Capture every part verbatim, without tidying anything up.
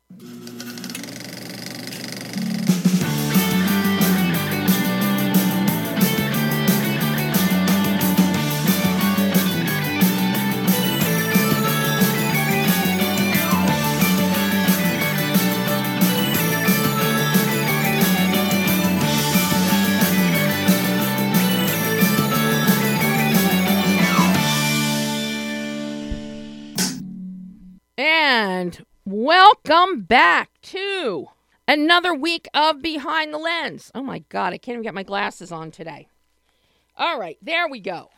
And welcome back to another week of Behind the Lens. Oh my God, I can't even get my glasses on today. All right, there we go.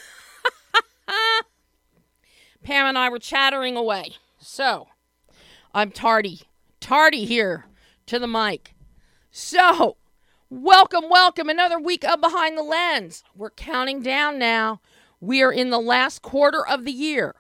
Pam and I were chattering away. So, I'm tardy. Tardy here to the mic. So, welcome, welcome. Another week of Behind the Lens. We're counting down now. We are in the last quarter of the year.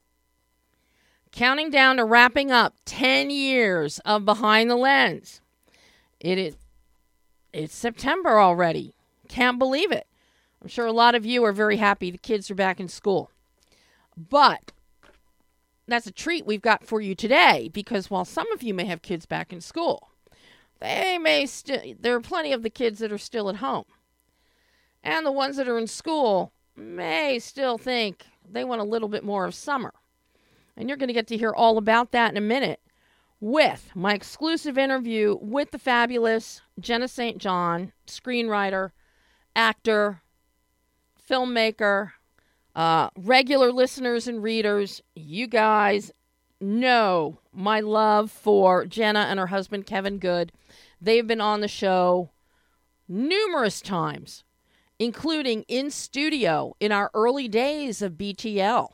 Counting down to wrapping up ten years of Behind the Lens. It is, it's September already. Can't believe it. I'm sure a lot of you are very happy the kids are back in school. But that's a treat we've got for you today, because while some of you may have kids back in school, they may still, there are plenty of the kids that are still at home. And the ones that are in school may still think they want a little bit more of summer. And you're going to get to hear all about that in a minute with my exclusive interview with the fabulous Jenna Saint John, screenwriter, actor, filmmaker, uh, regular listeners and readers. You guys know my love for Jenna and her husband, Kevin Good. They've been on the show numerous times, including in studio in our early days of B T L.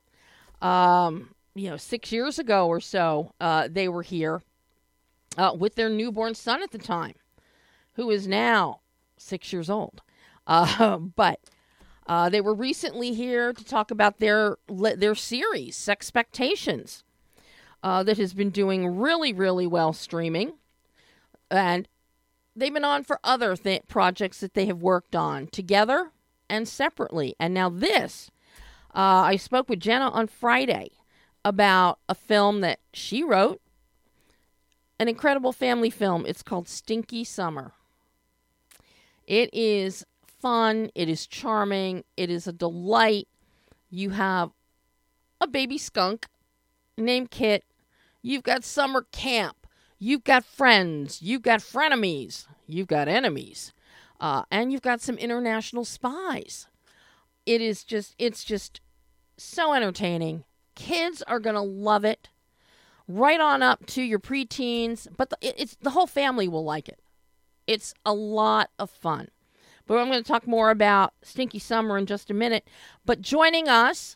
Um, you know, six years ago or so, uh, they were here uh, with their newborn son at the time, who is now six years old. Uh, but uh, they were recently here to talk about their their series, Sexpectations, uh, that has been doing really, really well streaming. And they've been on for other th- projects that they have worked on together and separately. And now this. Uh, I spoke with Jenna on Friday about a film that she wrote, an incredible family film. It's called Stinky Summer. It is fun. It is charming. It is a delight. You have a baby skunk named Kit. You've got summer camp. You've got friends. You've got frenemies. You've got enemies. Uh, and you've got some international spies. It is just, it's just so entertaining. Kids are going to love it. Right on up to your preteens. But the, it, it's the whole family will like it. It's a lot of fun. But I'm going to talk more about Stinky Summer in just a minute. But joining us,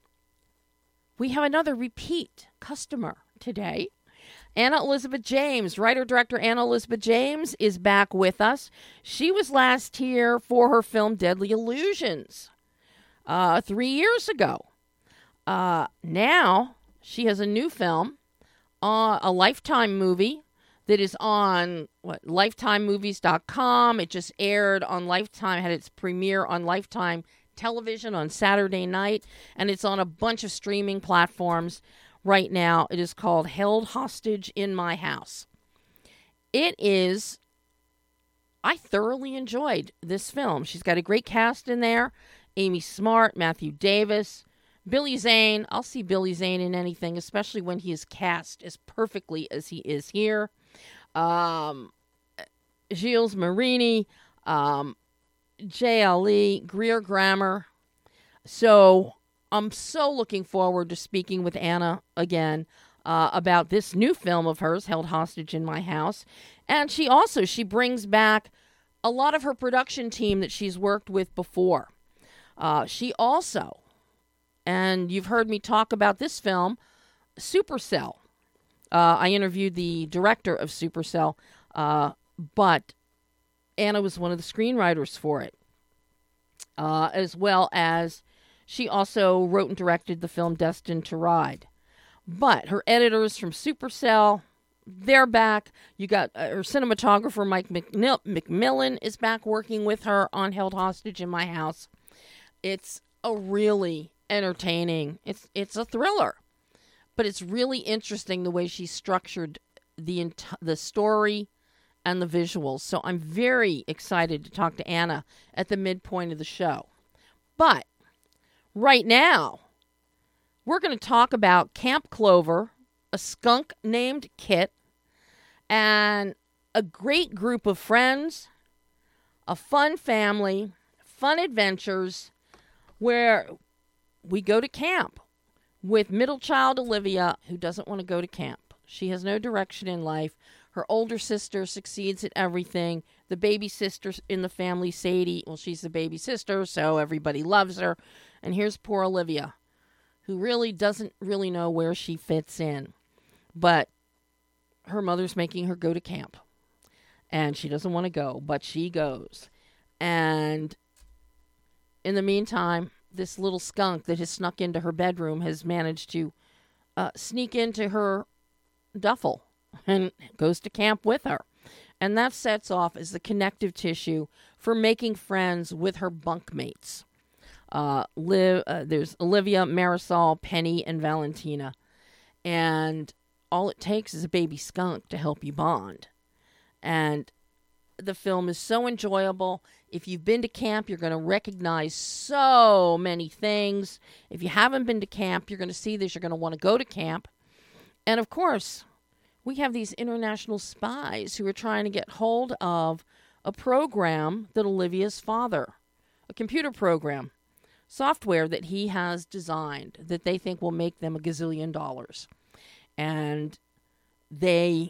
we have another repeat customer today. Anna Elizabeth James, writer-director Anna Elizabeth James, is back with us. She was last here for her film Deadly Illusions. Uh, three years ago. Uh, now, she has a new film, uh, a Lifetime movie that is on what lifetime movies dot com. It just aired on Lifetime, had its premiere on Lifetime television on Saturday night, and it's on a bunch of streaming platforms right now. It is called Held Hostage in My House. It is, I thoroughly enjoyed this film. She's got a great cast in there. Amy Smart, Matthew Davis, Billy Zane. I'll see Billy Zane in anything, especially when he is cast as perfectly as he is here. Um, Gilles Marini, um, J L E, Greer Grammer. So I'm so looking forward to speaking with Anna again uh, about this new film of hers, Held Hostage in My House. And she also, she brings back a lot of her production team that she's worked with before. Uh, she also, and you've heard me talk about this film, Supercell. Uh, I interviewed the director of Supercell, uh, but Anna was one of the screenwriters for it, uh, as well as she also wrote and directed the film Destined to Ride. But her editors from Supercell, they're back. You got uh, her cinematographer, Mike McNil- McMillan, is back working with her on Held Hostage in My House. It's a really entertaining, it's it's a thriller, but it's really interesting the way she structured the ent- the story and the visuals. So I'm very excited to talk to Anna at the midpoint of the show. But right now, we're going to talk about Camp Clover, a skunk named Kit, and a great group of friends, a fun family, fun adventures, where we go to camp with middle child Olivia, who doesn't want to go to camp. She has no direction in life. Her older sister succeeds at everything. The baby sister in the family, Sadie, well, she's the baby sister, so everybody loves her. And here's poor Olivia, who really doesn't really know where she fits in. But her mother's making her go to camp. And she doesn't want to go, but she goes. And in the meantime, this little skunk that has snuck into her bedroom has managed to uh, sneak into her duffel and goes to camp with her. And that sets off as the connective tissue for making friends with her bunkmates. Uh, Liv, uh, there's Olivia, Marisol, Penny, and Valentina. And all it takes is a baby skunk to help you bond. And the film is so enjoyable. If you've been to camp, you're going to recognize so many things. If you haven't been to camp, you're going to see this. You're going to want to go to camp. And of course, we have these international spies who are trying to get hold of a program that Olivia's father, a computer program, software that he has designed that they think will make them a gazillion dollars. And they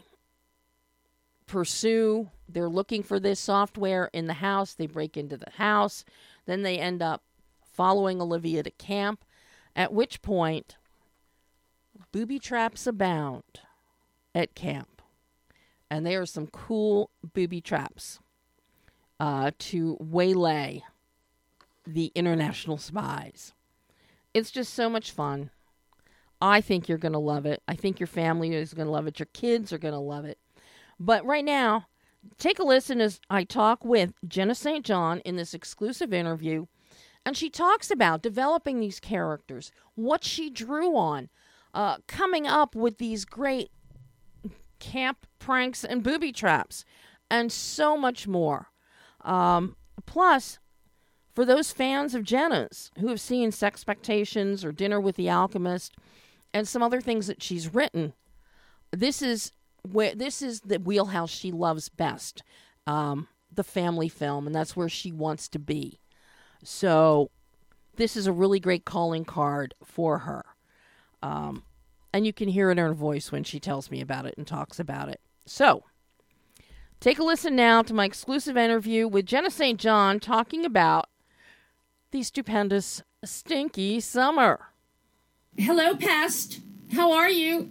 pursue, they're looking for this software in the house. They break into the house. Then they end up following Olivia to camp, at which point booby traps abound at camp. And there are some cool booby traps uh, to waylay the international spies. It's just so much fun. I think you're going to love it. I think your family is going to love it. Your kids are going to love it. But right now, take a listen as I talk with Jenna Saint John in this exclusive interview. And she talks about developing these characters, what she drew on, uh, coming up with these great camp pranks and booby traps, and so much more. Um, plus, for those fans of Jenna's who have seen Sexpectations or Dinner with the Alchemist and some other things that she's written, this is where this is the wheelhouse she loves best, um, the family film, and that's where she wants to be. So this is a really great calling card for her. Um, and you can hear it in her voice when she tells me about it and talks about it. So take a listen now to my exclusive interview with Jenna Saint John talking about the stupendous Stinky Summer. Hello, Pest. How are you?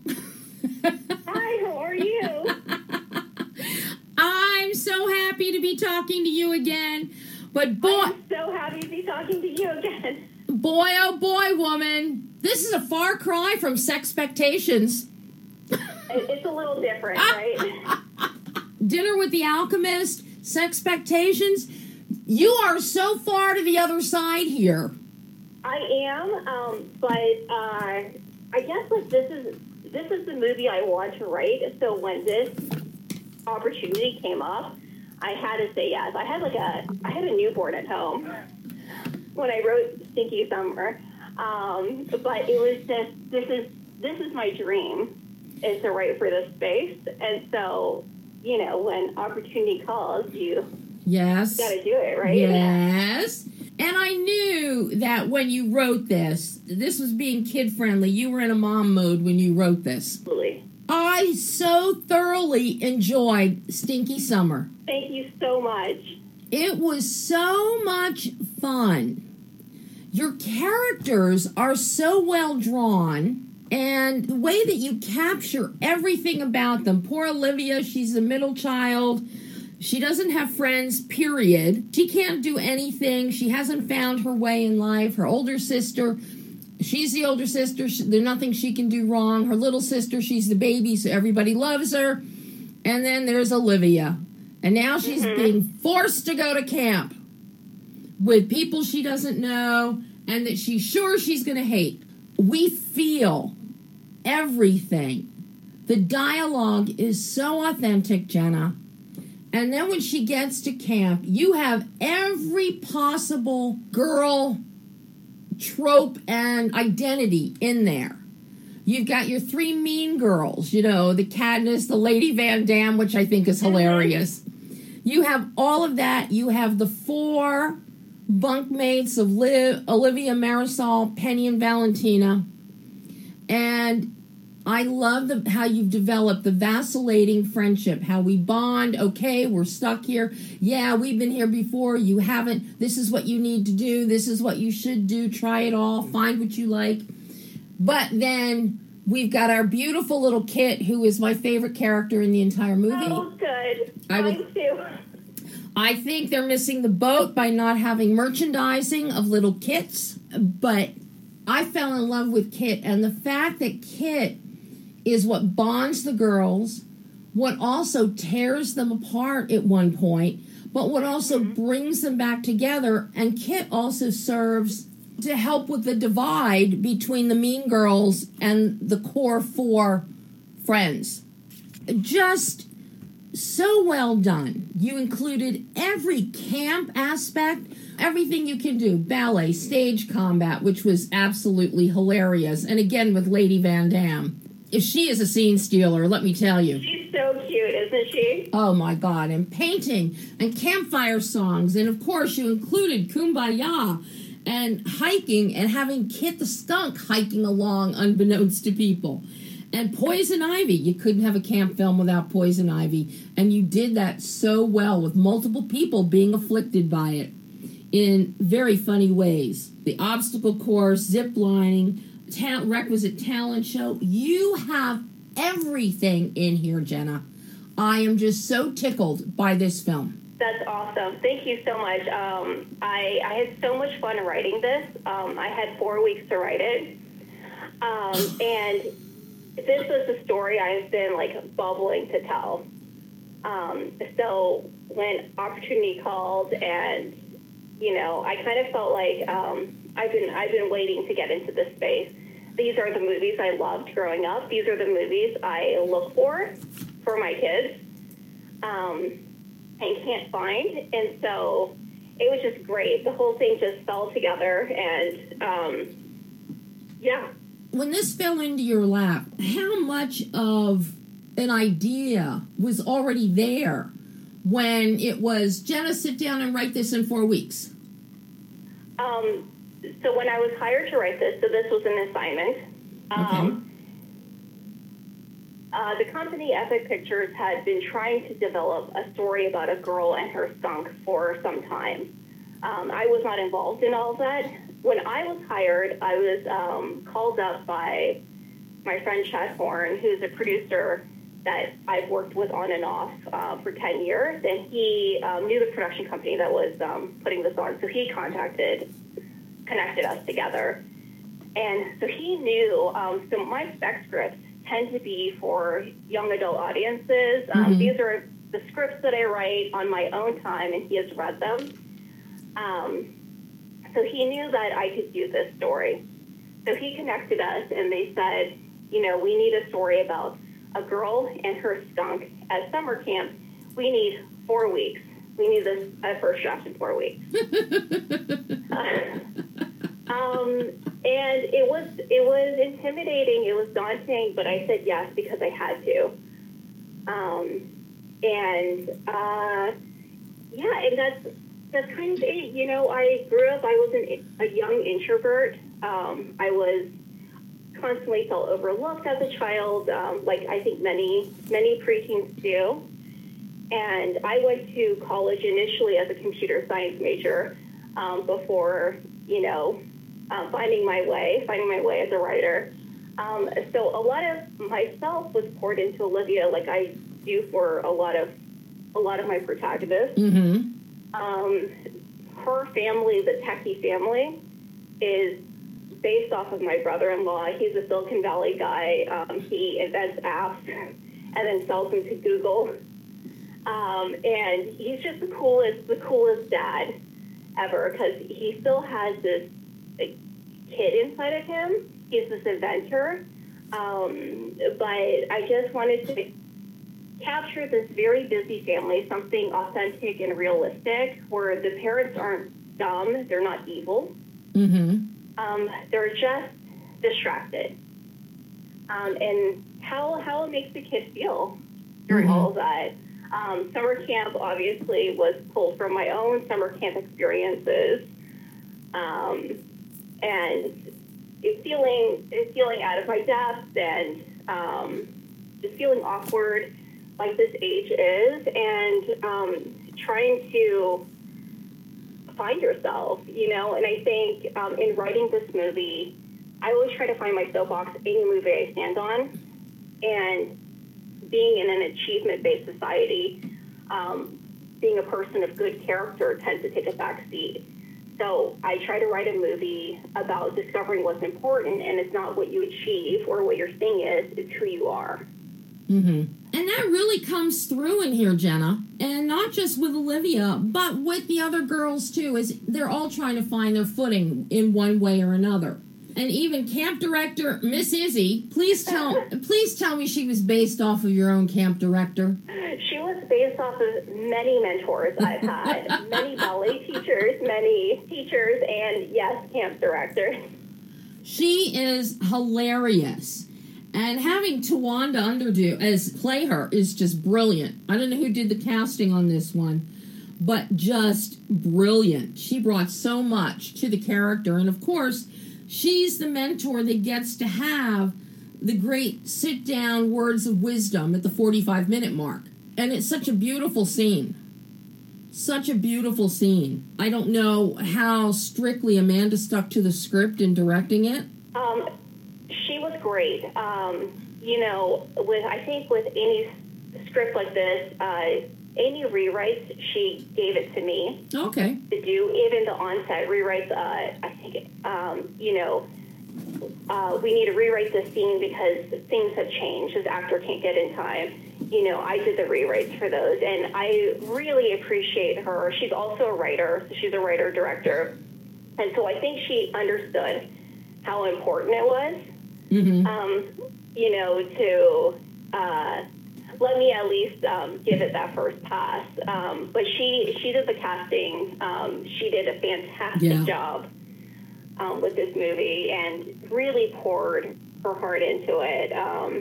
Hi, how are you? I'm so happy to be talking to you again. But boy, I'm so happy to be talking to you again. Boy, oh boy, woman. This is a far cry from Sexpectations. It's a little different, right? Dinner with the Alchemist, Sexpectations. You are so far to the other side here. I am, um, but uh, I guess like this is this is the movie I want to write. So when this opportunity came up, I had to say yes. I had like a I had a newborn at home when I wrote Stinky Summer, um, but it was just this is this is my dream is to write for this space, and so you know when opportunity calls, you yes got to do it, right? Yes. And I knew that when you wrote this, this was being kid-friendly. You were in a mom mode when you wrote this. Absolutely. I so thoroughly enjoyed Stinky Summer. Thank you so much. It was so much fun. Your characters are so well drawn, and the way that you capture everything about them. Poor Olivia, she's the middle child. She doesn't have friends, period. She can't do anything. She hasn't found her way in life. Her older sister, she's the older sister. She, there's nothing she can do wrong. Her little sister, she's the baby, so everybody loves her. And then there's Olivia. And now she's mm-hmm. being forced to go to camp with people she doesn't know and that she's sure she's going to hate. We feel everything The dialogue is so authentic, Jenna. And then when she gets to camp, you have every possible girl trope and identity in there. You've got your three mean girls, you know, the Katniss, the Lady Van Dam, which I think is hilarious. You have all of that. You have the four bunkmates of Liv, Olivia, Marisol, Penny, and Valentina. And I love the, how you've developed the vacillating friendship, how we bond. Okay, we're stuck here. Yeah, we've been here before. You haven't. This is what you need to do. This is what you should do. Try it all. Find what you like. But then we've got our beautiful little Kit, who is my favorite character in the entire movie. Oh, good. I Mine would, too. I think they're missing the boat by not having merchandising of little Kits. But I fell in love with Kit. And the fact that Kit is what bonds the girls, what also tears them apart at one point, but what also mm-hmm. brings them back together. And Kit also serves to help with the divide between the mean girls and the core four friends. Just so well done. You included every camp aspect, everything you can do. Ballet, stage combat, which was absolutely hilarious. And again, with Lady Van Dam. If she is a scene stealer, let me tell you. She's so cute, isn't she? Oh, my God. And painting and campfire songs. And, of course, you included Kumbaya and hiking and having Kit the skunk hiking along unbeknownst to people. And Poison Ivy. You couldn't have a camp film without Poison Ivy. And you did that so well with multiple people being afflicted by it in very funny ways. The obstacle course, zip lining, ta- requisite talent show. You have everything in here, Jenna. I am just so tickled by this film. That's awesome. Thank you so much. Um, I, I had so much fun writing this. Um, I had four weeks to write it. Um, and this was a story I've been, like, bubbling to tell. Um, so when opportunity called and, you know, I kind of felt like um, I've been I've been waiting to get into this space. These are the movies I loved growing up. These are the movies I look for for my kids um, and can't find. And so it was just great. The whole thing just fell together. And, um, yeah. When this fell into your lap, how much of an idea was already there when it was, Jenna, sit down and write this in four weeks? Um, so when I was hired to write this, so this was an assignment. Um, okay. Uh, the company Epic Pictures had been trying to develop a story about a girl and her skunk for some time. Um, I was not involved in all of that. When I was hired, I was um, called up by my friend Chad Horn, who's a producer that I've worked with on and off uh, for ten years, and he um, knew the production company that was um, putting this on, so he contacted, connected us together. And so he knew, um, so my spec scripts tend to be for young adult audiences. Um, mm-hmm. These are the scripts that I write on my own time, and he has read them. Um, so he knew that I could do this story. So he connected us, and they said, you know, we need a story about a girl and her skunk at summer camp. We need four weeks. We need this uh, first draft in four weeks. uh, um, and it was it was intimidating. It was daunting, but I said yes because I had to. Um, and uh, yeah, and that's that's kind of it. You know, I grew up. I was an, a young introvert. Um, I was constantly felt overlooked as a child, um, like I think many, many preteens do. And I went to college initially as a computer science major um, before, you know, uh, finding my way, finding my way as a writer. Um, so a lot of myself was poured into Olivia, like I do for a lot of, a lot of my protagonists. Mm-hmm. Um, her family, the Techie family, is based off of my brother-in-law. He's a Silicon Valley guy. Um, he invents apps and then sells them to Google. Um, and he's just the coolest, the coolest dad ever because he still has this like, kid inside of him. He's this inventor. Um, but I just wanted to capture this very busy family, something authentic and realistic, where the parents aren't dumb, they're not evil. Mm-hmm. Um, they're just distracted. Um, and how how it makes the kid feel during Mm-hmm. all of that. Um, summer camp obviously was pulled from my own summer camp experiences, um, and it feeling it feeling out of my depth and um, just feeling awkward like this age is, and um, trying to find yourself, you know. And I think um, in writing this movie, I always try to find my soapbox any movie I stand on, and being in an achievement-based society, um, being a person of good character tends to take a back seat. So I try to write a movie about discovering what's important, and it's not what you achieve or what your thing is, it's who you are. Mm-hmm. And that really comes through in here, Jenna. And not just with Olivia, but with the other girls, too, is they're all trying to find their footing in one way or another. And even camp director Miss Izzy, please tell please tell me she was based off of your own camp director. She was based off of many mentors I've had, many ballet teachers, many teachers, and yes, camp directors. She is hilarious. And having Tawanda Underdo as play her is just brilliant. I don't know who did the casting on this one, but just brilliant. She brought so much to the character. And of course, she's the mentor that gets to have the great sit-down words of wisdom at the forty-five minute mark. And it's such a beautiful scene. Such a beautiful scene. I don't know how strictly Amanda stuck to the script in directing it. Um, she was great. Um, you know, with I think with any script like this, uh, any rewrites, she gave it to me Okay. to do. Even the on-set rewrites, uh, I think, um, you know, uh, we need to rewrite this scene because things have changed. This actor can't get in time. You know, I did the rewrites for those, and I really appreciate her. She's also a writer, so she's a writer-director. And so I think she understood how important it was, Mm-hmm. um, you know, to uh, let me at least um, give it that first pass. Um, but she, she did the casting. Um, she did a fantastic Yeah. job um, with this movie and really poured her heart into it. Um,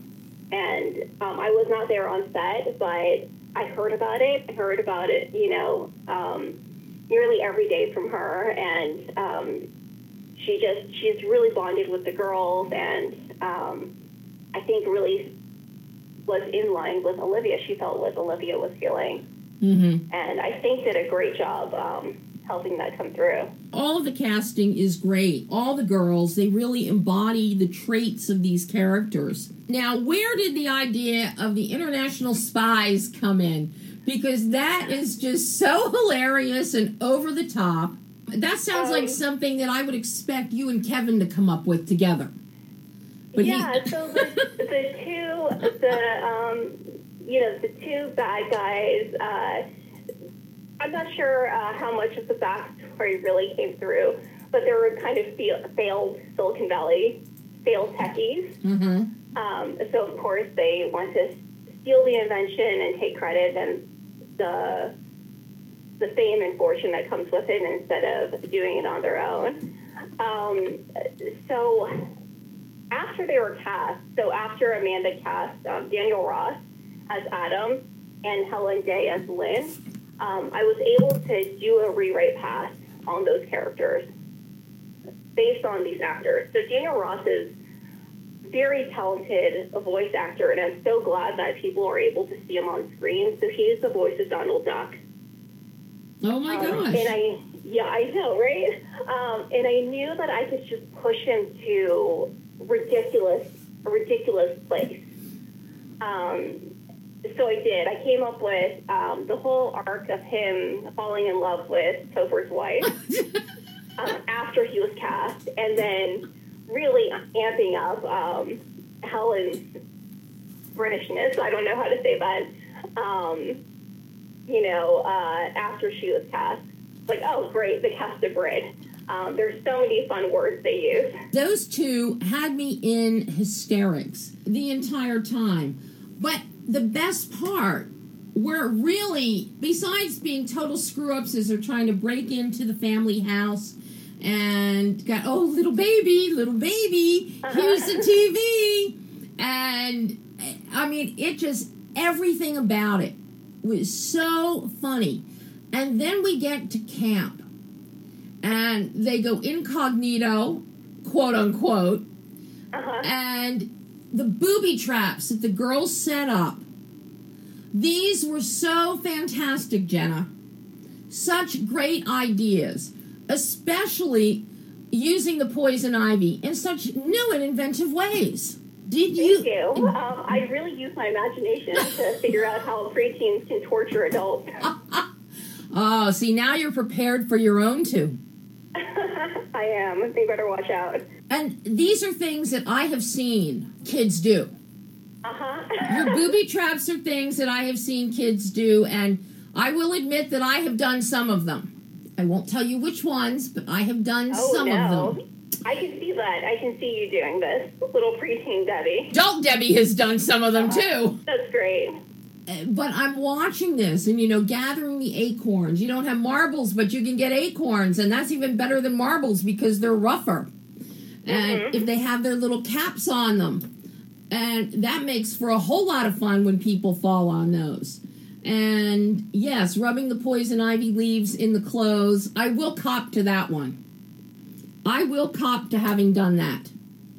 and um, I was not there on set, but I heard about it. I heard about it, you know, um, nearly every day from her. And um, she just, she's really bonded with the girls, and um, I think really was in line with Olivia. She felt what Olivia was feeling. Mm-hmm. And I think did a great job um, helping that come through. All of the casting is great. All the girls, they really embody the traits of these characters. Now, where did the idea of the international spies come in? Because that is just so hilarious and over the top. That sounds Um, like something that I would expect you and Kevin to come up with together. But yeah, he... so the, the two, the, um, you know, the two bad guys, uh, I'm not sure uh, how much of the backstory really came through, but they were kind of fe- failed Silicon Valley, failed techies. Mm-hmm. Um, so, of course, they want to steal the invention and take credit and the the fame and fortune that comes with it instead of doing it on their own. Um, so after they were cast, so after Amanda cast um, Daniel Ross as Adam and Helen Day as Lynn, um, I was able to do a rewrite pass on those characters based on these actors. So Daniel Ross is very talented voice actor, and I'm so glad that people are able to see him on screen. So he is the voice of Donald Duck. Oh, my Um, gosh. and I, yeah, I know, right? Um, and I knew that I could just push him to ridiculous, a ridiculous place. Um, so I did. I came up with um, the whole arc of him falling in love with Topher's wife um, after he was cast, and then really amping up um, Helen's Britishness. I don't know how to say that. Um, you know, uh, after she was cast. Like, oh, great, the cast of Brit. Um, there's so many fun words they use. Those two had me in hysterics the entire time. But the best part, where really, besides being total screw-ups as they're trying to break into the family house and got, oh, little baby, little baby, Uh-huh. here's the T V. And, I mean, it just, everything about it was so funny. And then we get to camp. And they go incognito, quote unquote, Uh-huh. and the booby traps that the girls set up. These were so fantastic, Jenna. Such great ideas, especially using the poison ivy in such new and inventive ways. Did you? Thank you. Um, I really use my imagination to figure out how preteens can torture adults. Oh, see, now you're prepared for your own two. I am. They better watch out. And these are things that I have seen kids do. Uh-huh. Your booby traps are things that I have seen kids do, and I will admit that I have done some of them. I won't tell you which ones, but I have done Oh, some no. of them. I can see that. I can see you doing this. Little preteen Debbie. Adult Debbie has done some of them, too. That's great. Uh, But I'm watching this and, you know, gathering the acorns. You don't have marbles, but you can get acorns, and that's even better than marbles because they're rougher. And Mhm. if they have their little caps on them. And that makes for a whole lot of fun when people fall on those. And, yes, rubbing the poison ivy leaves in the clothes. I will cop to that one. I will cop to having done that.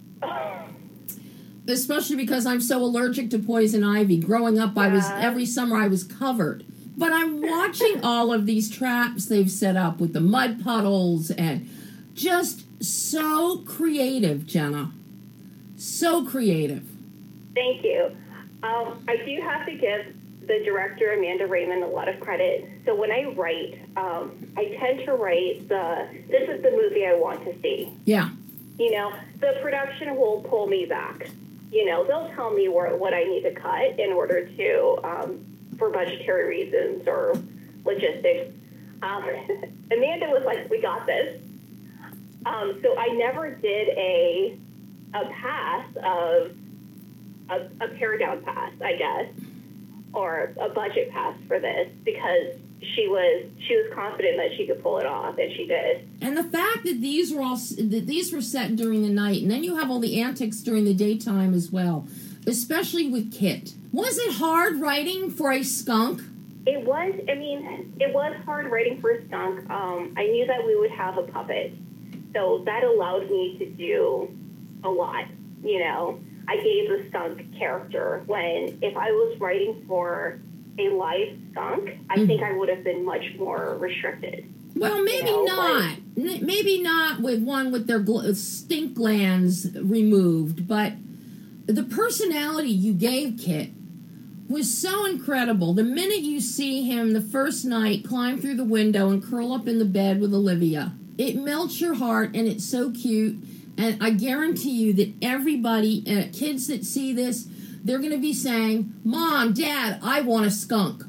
Especially because I'm so allergic to poison ivy. Growing up, I was Yeah. every summer I was covered. But I'm watching all of these traps they've set up with the mud puddles and just so creative, Jenna. So creative. Thank you. Um, I do have to give the director, Amanda Raymond, a lot of credit. So when I write, um, I tend to write the, this is the movie I want to see. Yeah. You know, the production will pull me back. You know, they'll tell me where, what I need to cut in order to, um, for budgetary reasons or logistics. Um, Amanda was like, we got this. Um, so I never did a a pass of a, a pare down pass, I guess, or a budget pass for this because she was she was confident that she could pull it off, and she did. And the fact that these were all that these were set during the night, and then you have all the antics during the daytime as well, especially with Kit. Was it hard writing for a skunk? It was. I mean, it was hard writing for a skunk. Um, I knew that we would have a puppet, so that allowed me to do a lot. You know, I gave the skunk character when if I was writing for a live skunk, I Mhm. think I would have been much more restricted. Well, maybe You know, not. N- maybe not with one with their gl- stink glands removed, but the personality you gave Kit was so incredible. The minute you see him the first night climb through the window and curl up in the bed with Olivia, it melts your heart, and it's so cute. And I guarantee you that everybody, uh, kids that see this, they're going to be saying, Mom, Dad, I want a skunk.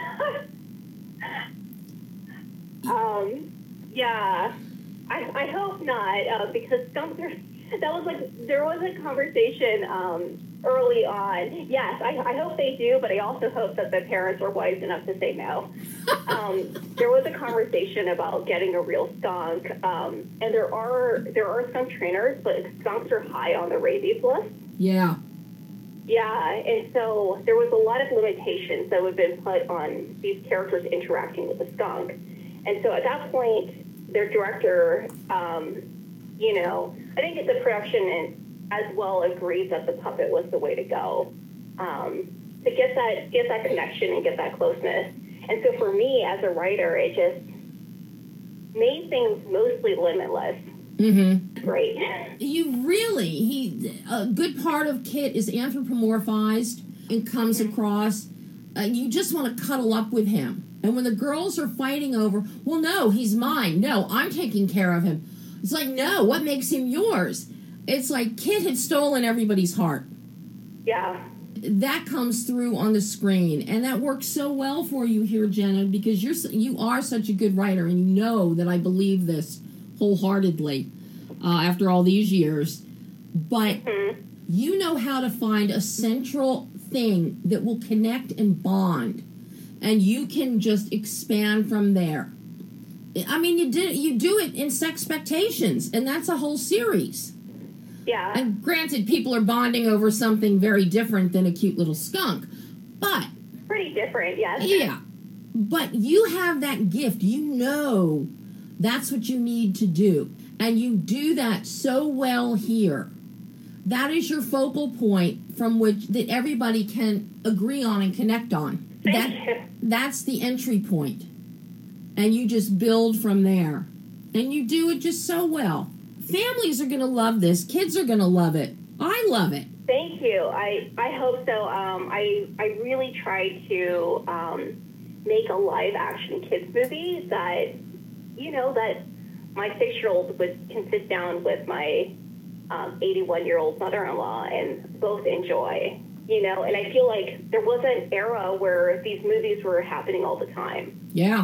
Um, yeah, I, I hope not, uh, because skunks are, that was like, there was a conversation um, early on. Yes, I, I hope they do, but I also hope that the parents are wise enough to say no. um, there was a conversation about getting a real skunk, um, and there are there are skunk trainers, but skunks are high on the rabies list. Yeah. Yeah, and so there was a lot of limitations that would have been put on these characters interacting with the skunk. And so at that point, their director, um, you know, I think the production as well agreed that the puppet was the way to go um, to get that get that connection and get that closeness. And so for me as a writer, it just made things mostly limitless. Mm-hmm. Great. You really, he, a good part of Kit is anthropomorphized and comes across, uh, you just want to cuddle up with him. And when the girls are fighting over, well, no, he's mine. No, I'm taking care of him. It's like, no, what makes him yours? It's like Kit had stolen everybody's heart. Yeah. That comes through on the screen, and that works so well for you here, Jenna, because you're you are such a good writer, and you know that I believe this wholeheartedly uh, after all these years. But Mm-hmm. you know how to find a central thing that will connect and bond, and you can just expand from there. I mean, you did you do it in Sexpectations, and that's a whole series. Yeah. And granted, people are bonding over something very different than a cute little skunk, but Pretty different, yes. yeah, but you have that gift. You know that's what you need to do, and you do that so well here. That is your focal point from which that everybody can agree on and connect on. Thank That you. that's the entry point. And you just build from there. And you do it just so well. Families are going to love this. Kids are going to love it. I love it. Thank you. I, I hope so. Um, I I really tried to um, make a live action kids movie that, you know, that my six year old would can sit down with my um, eighty-one year old mother in law and both enjoy. You know, and I feel like there was an era where these movies were happening all the time. Yeah.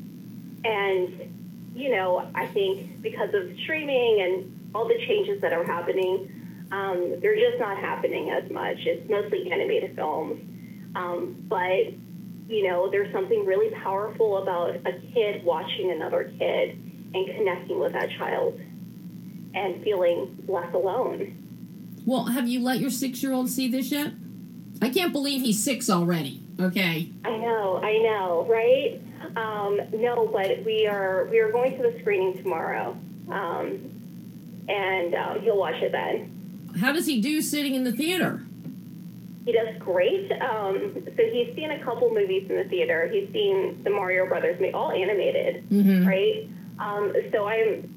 And, you know, I think because of streaming and all the changes that are happening, um, they're just not happening as much. It's mostly animated films. Um, but, you know, there's something really powerful about a kid watching another kid and connecting with that child and feeling less alone. Well, have you let your six-year-old see this yet? I can't believe he's six already. Okay. I know, I know, right? Um, no, but we are we are going to the screening tomorrow, um, and um, he'll watch it then. How does he do sitting in the theater? He does great. Um, so he's seen a couple movies in the theater. He's seen the Mario Brothers, all animated, Mhm. right? Um, so I'm,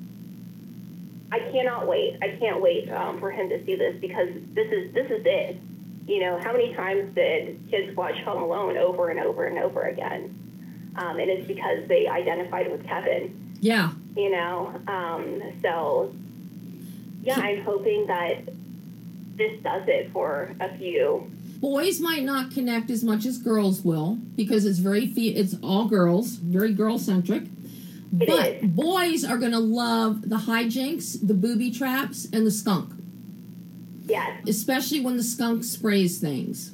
I cannot wait. I can't wait um, for him to see this because this is this is it. You know, how many times did kids watch Home Alone over and over and over again? Um, and it's because they identified with Kevin. Yeah. You know, um, so yeah, I'm hoping that this does it for a few. Boys might not connect as much as girls will because it's very fe- it's all girls, very girl centric. It But is. boys are going to love the hijinks, the booby traps, and the skunk, Yes, especially when the skunk sprays things.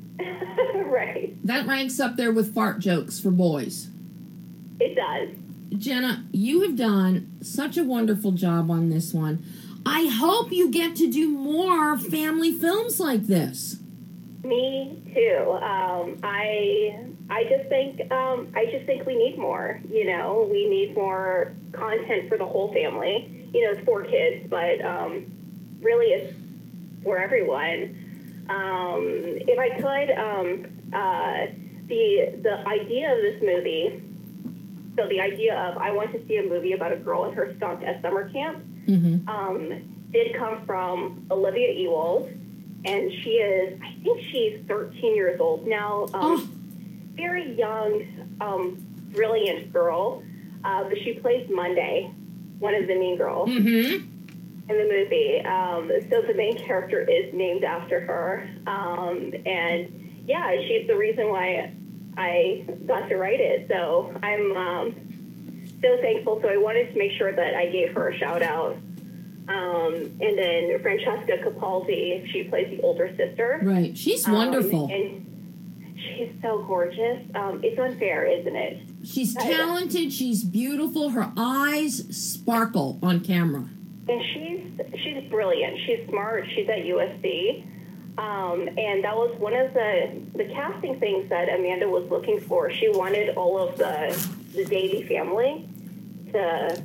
right. That ranks up there with fart jokes for boys. It does. Jenna, you have done such a wonderful job on this one. I hope you get to do more family films like this. Me too. Um, I I just think um, I just think we need more. You know, we need more content for the whole family. You know, it's for kids, but um, really, it's for everyone. Um, if I could, um, uh, the the idea of this movie. So the idea of I want to see a movie about a girl and her skunk at summer camp Mm-hmm. um, did come from Olivia Ewald, and she is, I think she's thirteen years old now. Um, Oh. Very young, um, brilliant girl, uh, but she plays Monday, one of the mean girls Mm-hmm. in the movie. Um, so the main character is named after her, um, and yeah, she's the reason why I got to write it. So I'm um, so thankful. So I wanted to make sure that I gave her a shout out. Um, and then Francesca Capaldi, she plays the older sister. Right. She's Um, wonderful. and she's so gorgeous. Um, it's unfair, isn't it? She's talented. She's beautiful. Her eyes sparkle on camera. And she's she's brilliant. She's smart. She's at U S C. Um, and that was one of the, the casting things that Amanda was looking for. She wanted all of the the Davy family to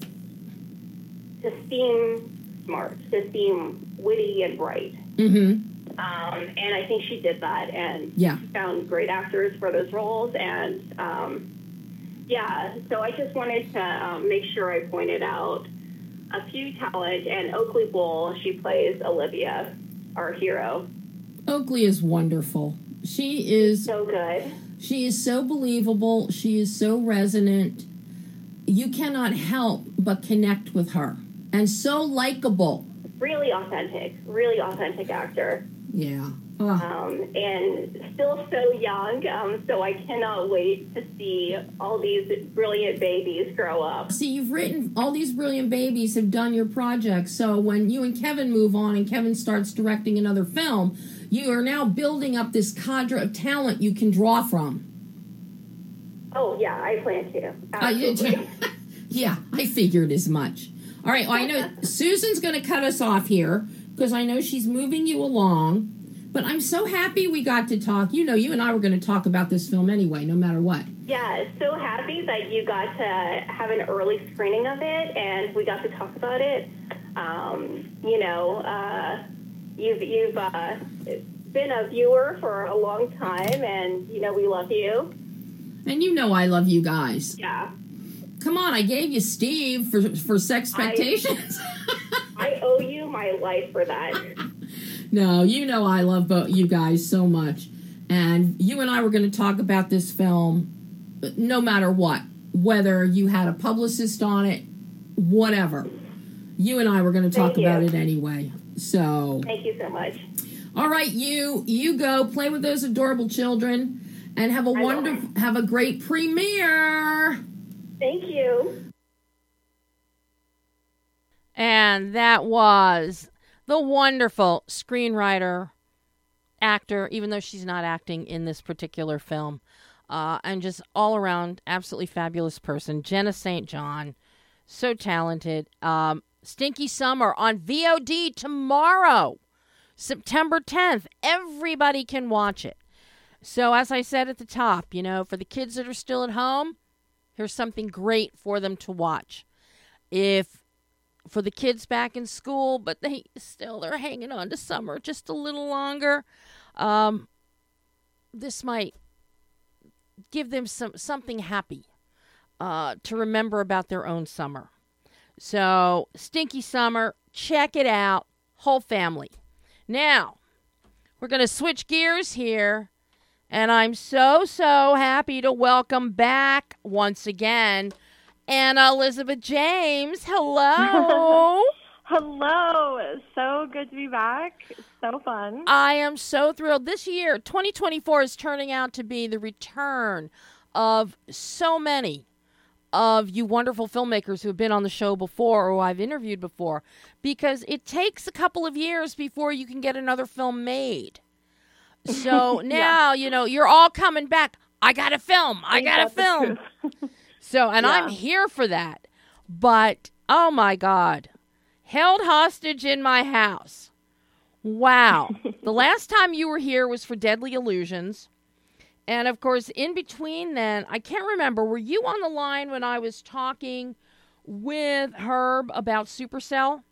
to seem smart, to seem witty and bright. Mm-hmm. Um, and I think she did that, and Yeah. found great actors for those roles. And um, yeah, so I just wanted to um, make sure I pointed out a few talent. And Oakley Bull, she plays Olivia, our hero. Oakley is wonderful. She is So good. she is so believable. She is so resonant. You cannot help but connect with her. And so likable. Really authentic. Really authentic actor. Yeah. Oh. Um, and still so young, um, so I cannot wait to see all these brilliant babies grow up. See, you've written, all these brilliant babies have done your project, so when you and Kevin move on and Kevin starts directing another film, you are now building up this cadre of talent you can draw from. Oh, yeah, I plan to. Absolutely. Uh, yeah, I figured as much. All right, well, I know Susan's going to cut us off here because I know she's moving you along. But I'm so happy we got to talk. You know, you and I were going to talk about this film anyway, no matter what. Yeah, so happy that you got to have an early screening of it, and we got to talk about it. Um, you know, uh, you've you've uh, been a viewer for a long time, and, you know, we love you. And you know I love you guys. Yeah. Come on, I gave you Steve for, for Sexpectations. I, I owe you my life for that. No, you know I love both you guys so much. And you and I were going to talk about this film no matter what. Whether you had a publicist on it, whatever. You and I were going to talk Thank about you. it anyway. So, Thank you so much. all right, you you go play with those adorable children and have a I wonderful have a great premiere. Thank you. And that was the wonderful screenwriter, actor, even though she's not acting in this particular film, uh, and just all around absolutely fabulous person, Jenna Saint John. So talented. Um, Stinky Summer on V O D tomorrow, September tenth. Everybody can watch it. So as I said at the top, you know, for the kids that are still at home, here's something great for them to watch. If for the kids back in school, but they still they're hanging on to summer just a little longer, um, this might give them some something happy uh, to remember about their own summer. So, Stinky Summer, check it out, whole family. Now, we're going to switch gears here, and I'm so, so happy to welcome back once again Anna Elizabeth James. Hello. Hello. So good to be back. So fun. I am so thrilled. This year, twenty twenty-four, is turning out to be the return of so many of you wonderful filmmakers who have been on the show before or who I've interviewed before, because it takes a couple of years before you can get another film made. So now, yeah. you know, you're all coming back. I got a film. I got a film. So, and yeah. I'm here for that. But, oh my God, Held Hostage in My House. Wow. The last time you were here was for Deadly Illusions. And, of course, in between then, I can't remember, were you on the line when I was talking with Herb about Supercell?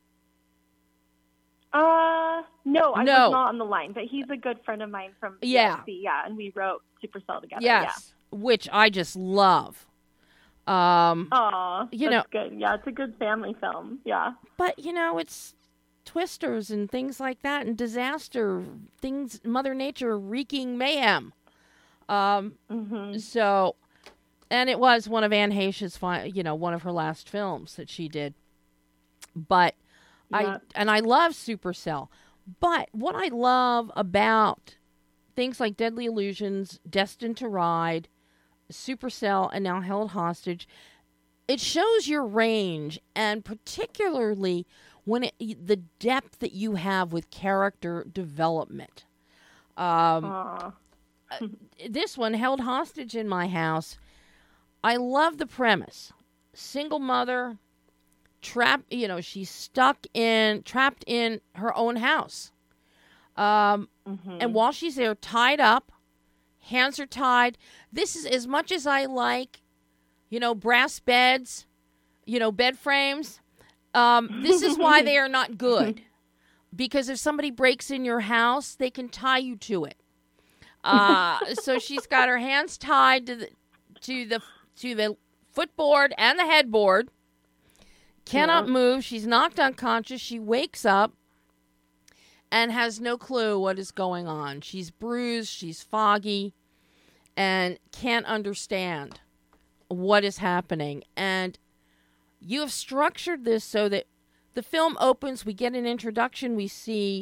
Uh, no, I no. was not on the line, but he's a good friend of mine from yeah. U S C, yeah, and we wrote Supercell together. Yes, yeah. Which I just love. Um, Aw, you that's know, good. Yeah, it's a good family film. Yeah. But, you know, it's twisters and things like that and disaster, things, Mother Nature wreaking mayhem. Um, mm-hmm. So, and it was one of Anne Heche's, fi- you know, one of her last films that she did. But yeah. I, and I love Supercell. But what I love about things like Deadly Illusions, Destined to Ride, Supercell, and now Held Hostage, it shows your range, and particularly when it, the depth that you have with character development. Um, this one, Held Hostage in My House, I love the premise. Single mother, trapped, you know, she's stuck in, trapped in her own house. Um, mm-hmm. And while she's there, tied up, hands are tied. This is as much as I like, you know, brass beds, you know, bed frames. Um, this is why they are not good. Because if somebody breaks in your house, they can tie you to it. Uh, so she's got her hands tied to the to the to the footboard and the headboard. Cannot yeah. move. She's knocked unconscious. She wakes up and has no clue what is going on. She's bruised, she's foggy, and can't understand what is happening. And you have structured this so that the film opens, we get an introduction, we see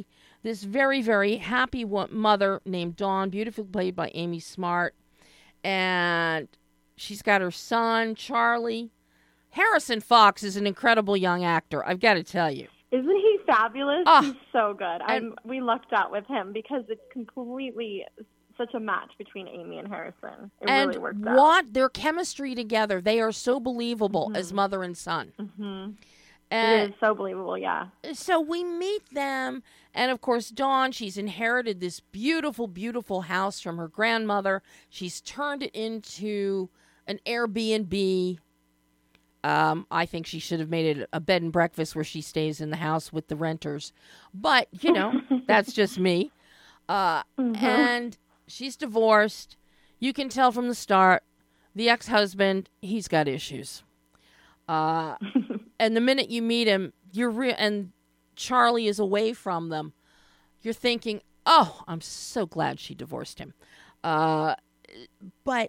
this very, very happy wo- mother named Dawn, beautifully played by Amy Smart. And she's got her son, Charlie. Harrison Fox is an incredible young actor, I've got to tell you. Isn't he fabulous? Ah, He's so good. and- I'm, we lucked out with him because it's completely such a match between Amy and Harrison. It and really worked out. what their chemistry together, they are so believable as mother and son. Mm-hmm. And It is so believable, yeah. so we meet them, and of course, Dawn, she's inherited this beautiful, beautiful house from her grandmother. She's turned it into an Airbnb. Um, I think she should have made it a bed and breakfast where she stays in the house with the renters. But, you know, that's just me. Uh, Mm-hmm. And she's divorced. You can tell from the start, the ex-husband, he's got issues. Uh, and the minute you meet him, you're re- and Charlie is away from them, you're thinking, oh, I'm so glad she divorced him. Uh, but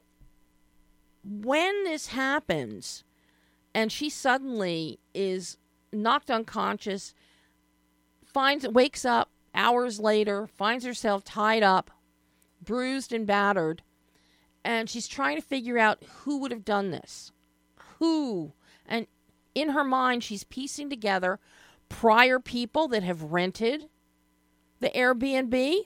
when this happens, and she suddenly is knocked unconscious, finds wakes up hours later, finds herself tied up, bruised and battered, and she's trying to figure out who would have done this. Who? And in her mind, she's piecing together prior people that have rented the Airbnb.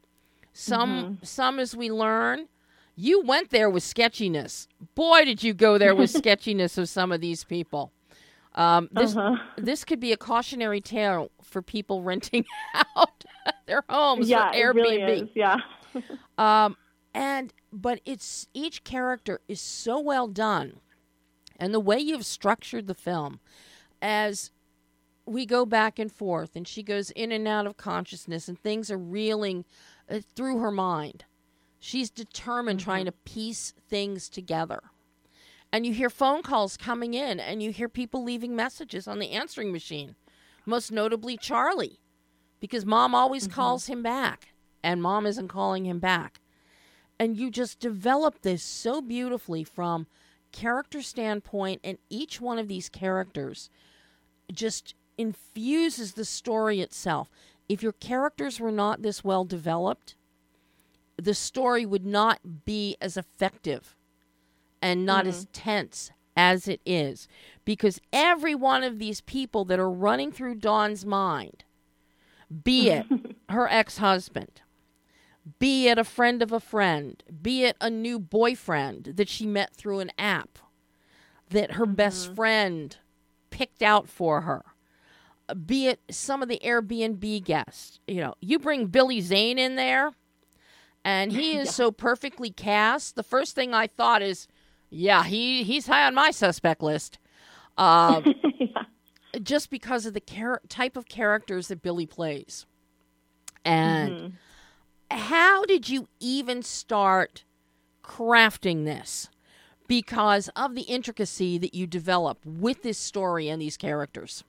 Some, Mm-hmm. some, as we learn, you went there with sketchiness. Boy, did you go there with sketchiness of some of these people. Um, this Uh-huh. this could be a cautionary tale for people renting out their homes Yeah, for it Airbnb. really is, yeah. Um, and but it's each character is so well done, and the way you've structured the film, as we go back and forth, and she goes in and out of consciousness, and things are reeling uh, through her mind. She's determined, trying to piece things together. And you hear phone calls coming in, and you hear people leaving messages on the answering machine, most notably Charlie, because Mom always calls him back, and Mom isn't calling him back. And you just develop this so beautifully from character standpoint, and each one of these characters just infuses the story itself. If your characters were not this well developed, the story would not be as effective and not as tense as it is, because every one of these people that are running through Dawn's mind, be it her ex-husband, be it a friend of a friend, be it a new boyfriend that she met through an app that her best friend picked out for her, be it some of the Airbnb guests. You know, you bring Billy Zane in there, and he is so perfectly cast. The first thing I thought is, yeah, he, he's high on my suspect list. Uh, yeah. Just because of the char- type of characters that Billy plays. And Mm-hmm. how did you even start crafting this? Because of the intricacy that you develop with this story and these characters.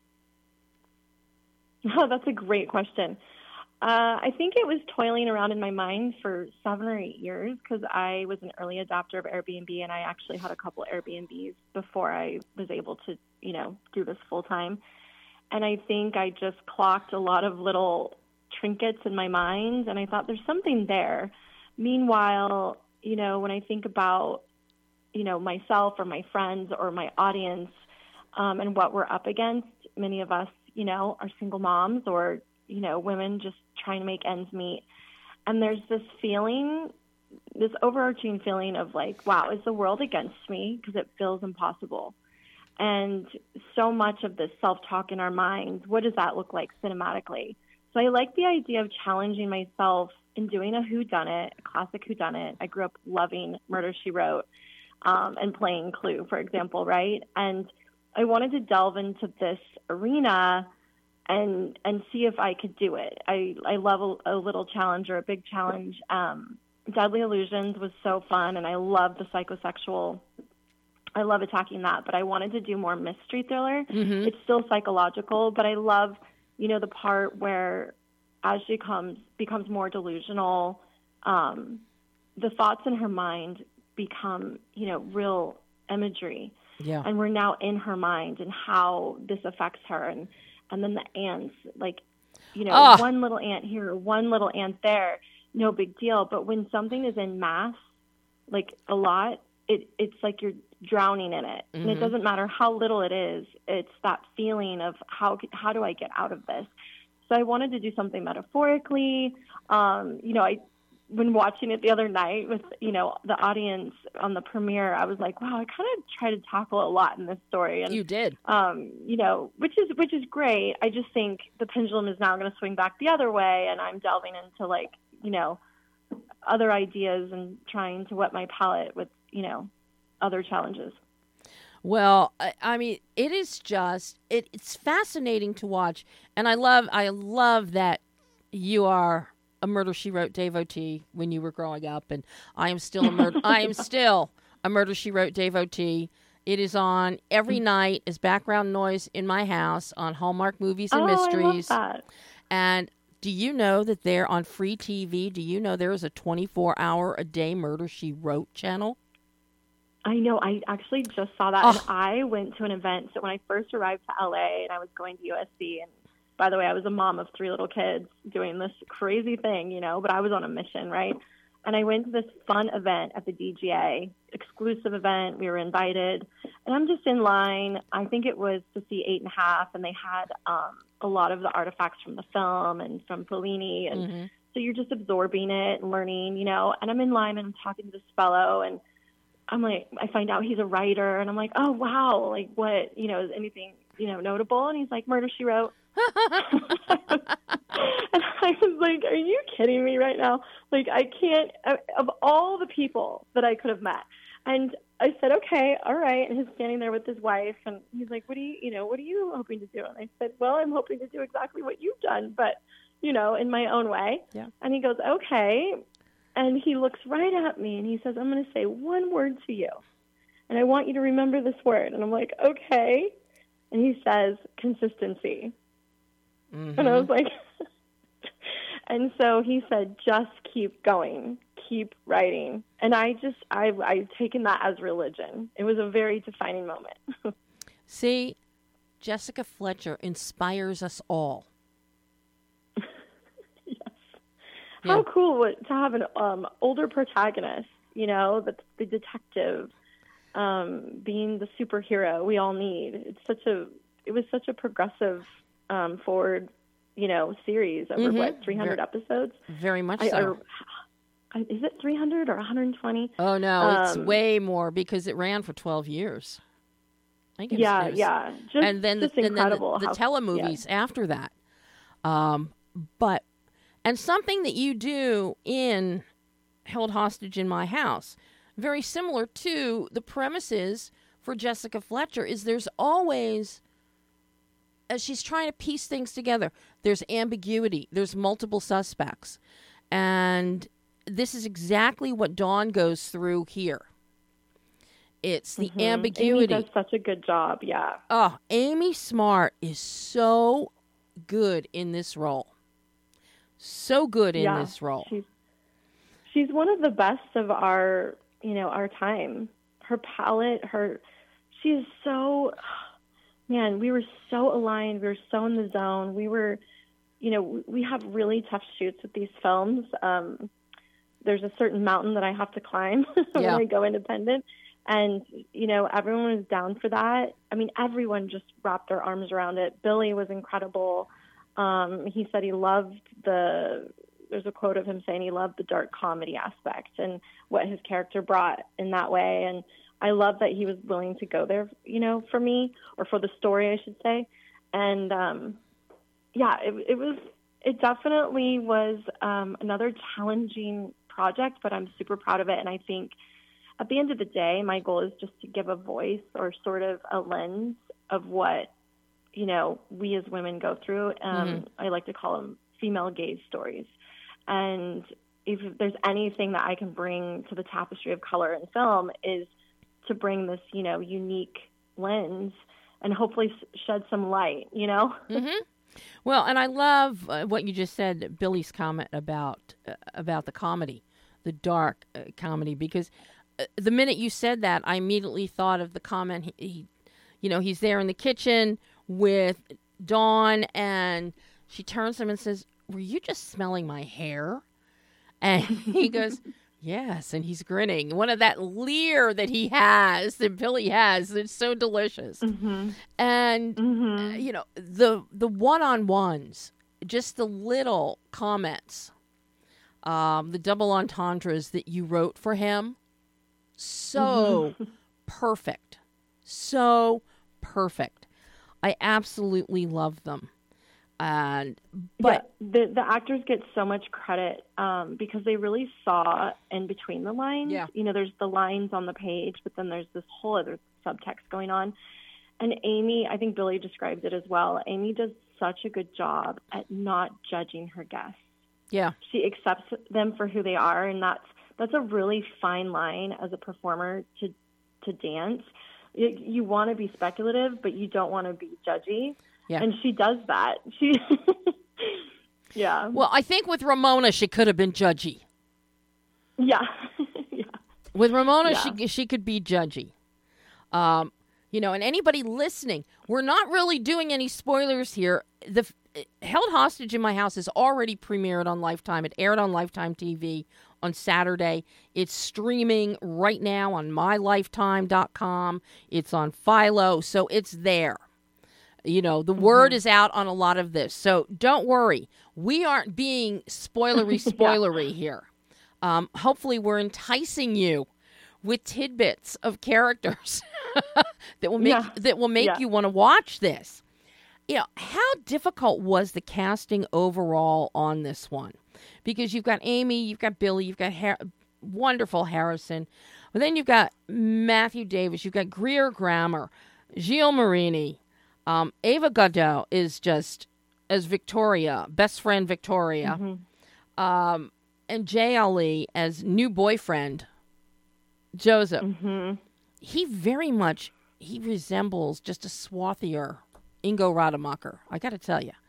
Oh, that's a great question. Uh, I think it was toiling around in my mind for seven or eight years because I was an early adopter of Airbnb, and I actually had a couple Airbnbs before I was able to, you know, do this full time. And I think I just clocked a lot of little trinkets in my mind, and I thought there's something there. Meanwhile, you know, when I think about, you know, myself or my friends or my audience um, and what we're up against, many of us, you know, are single moms or, you know, women just trying to make ends meet. And there's this feeling, this overarching feeling of like, wow, is the world against me? Because it feels impossible. And so much of this self-talk in our minds, what does that look like cinematically? So I like the idea of challenging myself in doing a whodunit, a classic whodunit. I grew up loving Murder, She Wrote, um, and playing Clue, for example, right? And I wanted to delve into this arena and and see if I could do it. I, I love a, a little challenge or a big challenge. Um, Deadly Illusions was so fun, and I love the psychosexual. I love attacking that, but I wanted to do more mystery thriller. Mm-hmm. It's still psychological, but I love, you know, the part where as she comes becomes more delusional, um, the thoughts in her mind become, you know, real imagery. Yeah. And we're now in her mind and how this affects her. And, and then the ants, like, you know, Oh. one little ant here, one little ant there, no big deal. But when something is in mass, like a lot, it it's like you're drowning in it. Mm-hmm. And it doesn't matter how little it is. It's that feeling of how how do I get out of this? So I wanted to do something metaphorically. Um, you know, I when watching it the other night with, you know, the audience on the premiere, I was like, wow, I kind of try to tackle a lot in this story. And you did. Um, you know, which is which is great. I just think the pendulum is now going to swing back the other way, and I'm delving into, like, you know, other ideas and trying to whet my palate with, you know, other challenges. Well, I, I mean, it is just it, it's fascinating to watch, and I love I love that you are a Murder, She Wrote devotee when you were growing up, and I am still a murder. I am still a Murder, She Wrote devotee. It is on every night as background noise in my house on Hallmark Movies and oh, Mysteries. I love that. And do you know that they're on free T V? Do you know there is a twenty-four hour a day Murder, She Wrote channel? I know. I actually just saw that. Oh. And I went to an event. So when I first arrived to L A and I was going to U S C, and by the way, I was a mom of three little kids doing this crazy thing, you know, but I was on a mission, right? And I went to this fun event at the D G A, exclusive event. We were invited. And I'm just in line. I think it was to see Eight and a Half, and they had um, a lot of the artifacts from the film and from Fellini. And Mm-hmm. so you're just absorbing it and learning, you know. And I'm in line, and I'm talking to this fellow, and I'm like, I find out he's a writer, and I'm like, oh, wow, like what, you know, is anything, you know, notable? And he's like, Murder, She Wrote. And I was like, are you kidding me right now? Like, I can't, of all the people that I could have met. And I said, okay, all right. And he's standing there with his wife, and he's like, what do you, you know, what are you hoping to do? And I said, well, I'm hoping to do exactly what you've done, but, you know, in my own way. Yeah. And he goes, okay. And he looks right at me, and he says, I'm going to say one word to you, and I want you to remember this word. And I'm like, okay. And he says, consistency. Mm-hmm. And I was like, and so he said, just keep going, keep writing. And I just, I've, I've taken that as religion. It was a very defining moment. See, Jessica Fletcher inspires us all. Yes. Yeah. How cool would, to have an um, older protagonist, you know, the, the detective, um, being the superhero we all need. It's such a, it was such a progressive, um, forward, you know, series over Mm-hmm. what, three hundred Very, episodes? Very much I, so. or, is it three hundred or one hundred twenty? Oh, no, it's Um, way more because it ran for twelve years. I think it was, Yeah, it was, yeah. Just, and then just the, and then the, incredible. the how, telemovies after that. Um, but, and something that you do in Held Hostage in My House, very similar to the premises for Jessica Fletcher, is there's always, as she's trying to piece things together, there's ambiguity, there's multiple suspects. And this is exactly what Dawn goes through here. It's the mm-hmm. ambiguity. Amy does such a good job, yeah. Oh, Amy Smart is so good in this role. So good in yeah, this role. She's, she's one of the best of our, you know, our time. Her palette, her, she is so, man, we were so aligned. We were so in the zone. We were, you know, we have really tough shoots with these films. Um, there's a certain mountain that I have to climb when Yeah. I go independent. And, you know, everyone was down for that. I mean, everyone just wrapped their arms around it. Billy was incredible. Um, he said he loved the, there's a quote of him saying he loved the dark comedy aspect and what his character brought in that way. And I love that he was willing to go there, you know, for me, or for the story, I should say. And, um, yeah, it, it was, it definitely was um, another challenging project, but I'm super proud of it. And I think at the end of the day, my goal is just to give a voice or sort of a lens of what, you know, we as women go through. Um, Mm-hmm. I like to call them female gaze stories. And if there's anything that I can bring to the tapestry of color and film is to bring this, you know, unique lens and hopefully shed some light, you know? Mm-hmm. Well, and I love uh, what you just said, Billy's comment about uh, about the comedy, the dark uh, comedy, because uh, the minute you said that, I immediately thought of the comment. He, he, you know, he's there in the kitchen with Dawn, and she turns to him and says, "Were you just smelling my hair?" And he goes, "Yes," and he's grinning. One of that leer that he has, that Billy has, it's so delicious. Mm-hmm. And, Mm-hmm. uh, you know, the the one-on-ones, just the little comments, um, the double entendres that you wrote for him, so Mm-hmm. perfect. So perfect. I absolutely love them. And but yeah, the the actors get so much credit um, because they really saw in between the lines. Yeah. You know, there's the lines on the page, but then there's this whole other subtext going on. And Amy, I think Billy described it as well. Amy does such a good job at not judging her guests. yeah, She accepts them for who they are, and that's that's a really fine line as a performer to to dance. You, you want to be speculative, but you don't want to be judgy. Yeah. And she does that. She, yeah, well, I think with Ramona, she could have been judgy. yeah, yeah. With Ramona, Yeah. she she could be judgy. Um, you know, and anybody listening, we're not really doing any spoilers here. The Held Hostage in My House is already premiered on Lifetime. It aired on Lifetime T V on Saturday. It's streaming right now on my lifetime dot com. It's on Philo, so it's there. You know, the word is out on a lot of this. So don't worry. We aren't being spoilery, spoilery here. Um, hopefully we're enticing you with tidbits of characters that will make Yeah. that will make Yeah. you want to watch this. You know, how difficult was the casting overall on this one? Because you've got Amy, you've got Billy, you've got Har- wonderful Harrison, but then you've got Matthew Davis, you've got Greer Grammer, Gilles Marini. Um, Ava Gardot is just as Victoria, best friend Victoria, Mm-hmm. um, and Jay Ali as new boyfriend Joseph. Mm-hmm. He very much he resembles just a swathier Ingo Rademacher. I got to tell you,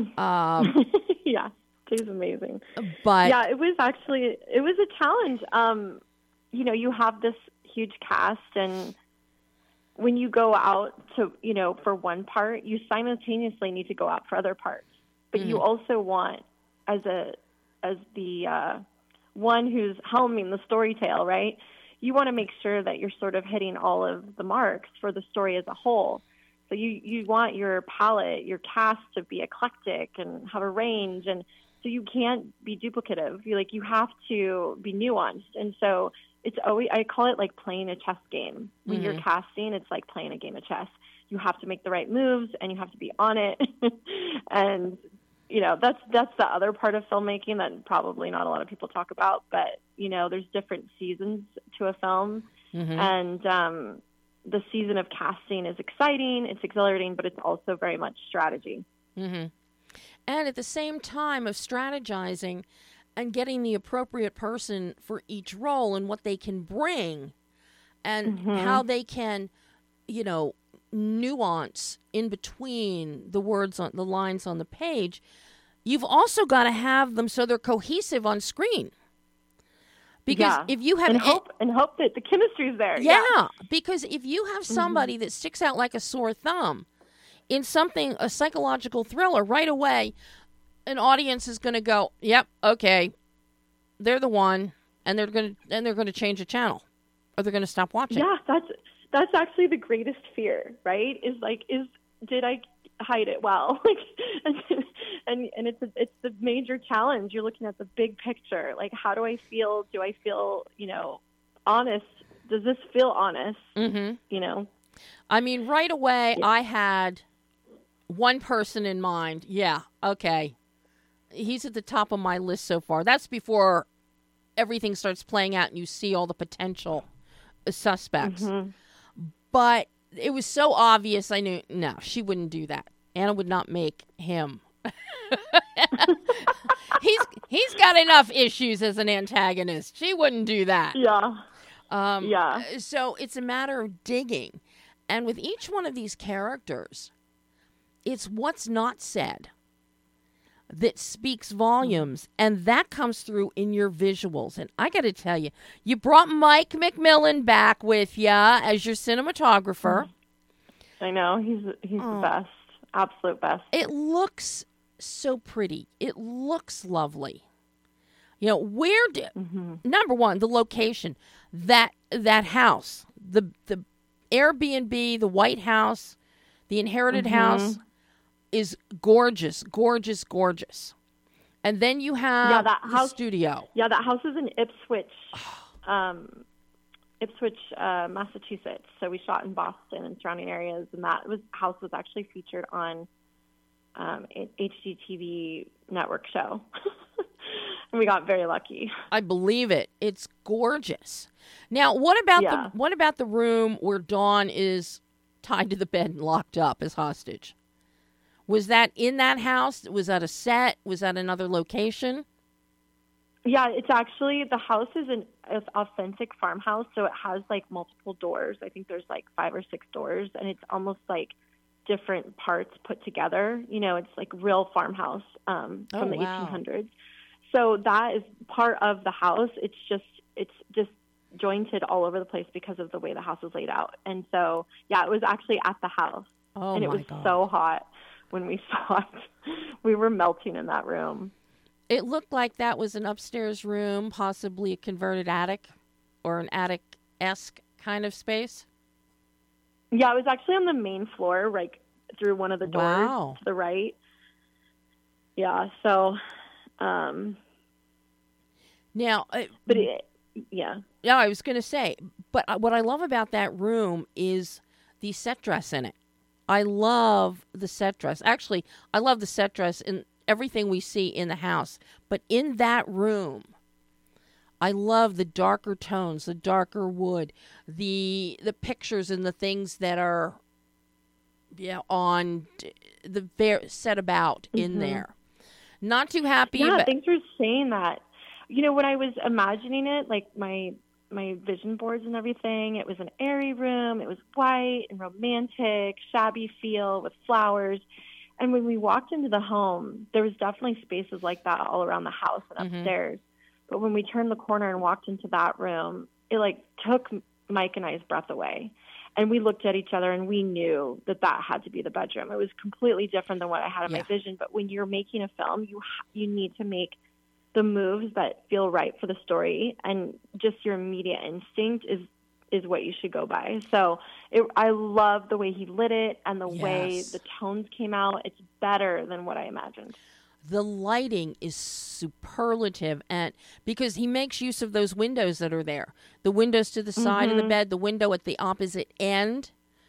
um, Yeah, she's amazing. but Yeah, it was actually it was a challenge. Um, you know, you have this huge cast, and when you go out to, you know, for one part, you simultaneously need to go out for other parts. But you also want, as a as the uh, one who's helming the story tale, right? You want to make sure that you're sort of hitting all of the marks for the story as a whole. So you, you want your palette, your cast to be eclectic and have a range, and so you can't be duplicative. You like you have to be nuanced, and so it's always I call it like playing a chess game. When you're casting, it's like playing a game of chess. You have to make the right moves, and you have to be on it. And you know that's that's the other part of filmmaking that probably not a lot of people talk about. But you know, there's different seasons to a film, Mhm. and um, the season of casting is exciting, it's exhilarating, but it's also very much strategy. Mm-hmm. And at the same time of strategizing and getting the appropriate person for each role and what they can bring and how they can, you know, nuance in between the words on the lines on the page, you've also got to have them so they're cohesive on screen. Because Yeah. if you have and a- hope and hope that the chemistry's there. yeah, because if you have somebody that sticks out like a sore thumb in something, a psychological thriller, right away, an audience is going to go, "Yep, okay, they're the one," and they're going to and they're going to change the channel, or they're going to stop watching. Yeah, that's that's actually the greatest fear, right? Is like, is did I hide it well? Like, and and, and it's a, it's the major challenge. You're looking at the big picture. Like, how do I feel? Do I feel, you know, honest? Does this feel honest? Mm-hmm. You know. I mean, right away, Yeah. I had one person in mind. Yeah, okay, he's at the top of my list so far. That's before everything starts playing out and you see all the potential suspects. Mm-hmm. But it was so obvious. I knew, no, she wouldn't do that. Anna would not make him. he's he's got enough issues as an antagonist. She wouldn't do that. Yeah. Um, Yeah. So it's a matter of digging. And with each one of these characters, it's what's not said that speaks volumes, and that comes through in your visuals. And I got to tell you, you brought Mike McMillan back with you as your cinematographer. I know he's he's Oh. the best, absolute best. It looks so pretty. It looks lovely. You know, where did, Mm-hmm. number one, the location, that that house, the the Airbnb, the White House, the inherited Mm-hmm. house is gorgeous, gorgeous, gorgeous. And then you have Yeah, that the house- studio. Yeah, that house is in Ipswich, um, Ipswich, uh, Massachusetts. So we shot in Boston and surrounding areas, and that was house was actually featured on um, an H G T V network show, and we got very lucky. I believe it. It's gorgeous. Now, what about Yeah. the what about the room where Dawn is tied to the bed and locked up as hostage? Was that in that house? Was that a set? Was that another location? Yeah, it's actually the house is an it's authentic farmhouse, so it has like multiple doors. I think there's like five or six doors, and it's almost like different parts put together. You know, it's like real farmhouse um, Oh, from the wow. eighteen hundreds. So that is part of the house. It's just it's just jointed all over the place because of the way the house is laid out. And so, yeah, it was actually at the house, Oh and it my was God. so hot when we saw it. We were melting in that room. It looked like that was an upstairs room, possibly a converted attic or an attic-esque kind of space. Yeah, it was actually on the main floor, like through one of the doors Wow. to the right. Yeah, so, um, Now, uh, but it, yeah. no, I was going to say, but uh, what I love about that room is the set dress in it. I love the set dress. Actually, I love the set dress in everything we see in the house. But in that room, I love the darker tones, the darker wood, the the pictures and the things that are yeah, on d- the ver- set about in Mhm. there. Not too happy Yeah, about thanks for saying that. You know, when I was imagining it, like my my vision boards and everything, it was an airy room. It was white and romantic, shabby feel with flowers. And when we walked into the home, there was definitely spaces like that all around the house and Mhm. upstairs. But when we turned the corner and walked into that room, it like took Mike and I's breath away. And we looked at each other and we knew that that had to be the bedroom. It was completely different than what I had in Yeah. my vision. But when you're making a film, you ha- you need to make the moves that feel right for the story, and just your immediate instinct is is what you should go by. So it, I love the way he lit it and the way Yes. the tones came out. It's better than what I imagined. the lighting is superlative, and because he makes use of those windows that are there, the windows to the side of the Mhm. bed, the window at the opposite end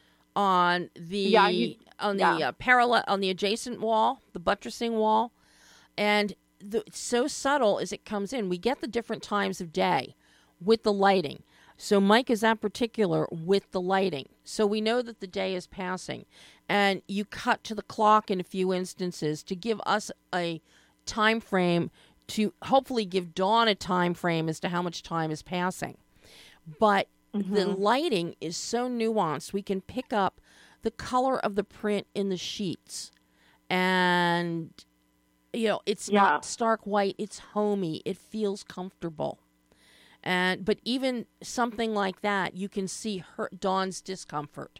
on the Yeah, he- on the yeah. uh, parallel on the adjacent wall, the buttressing wall, and the, it's so subtle as it comes in. We get the different times of day with the lighting. So Mike is that particular with the lighting. So we know that the day is passing. And you cut to the clock in a few instances to give us a time frame, to hopefully give Dawn a time frame as to how much time is passing. But the lighting is so nuanced. We can pick up the color of the print in the sheets. And, you know, it's Yeah. not stark white. It's homey. It feels comfortable. And but even something like that, you can see her Dawn's discomfort.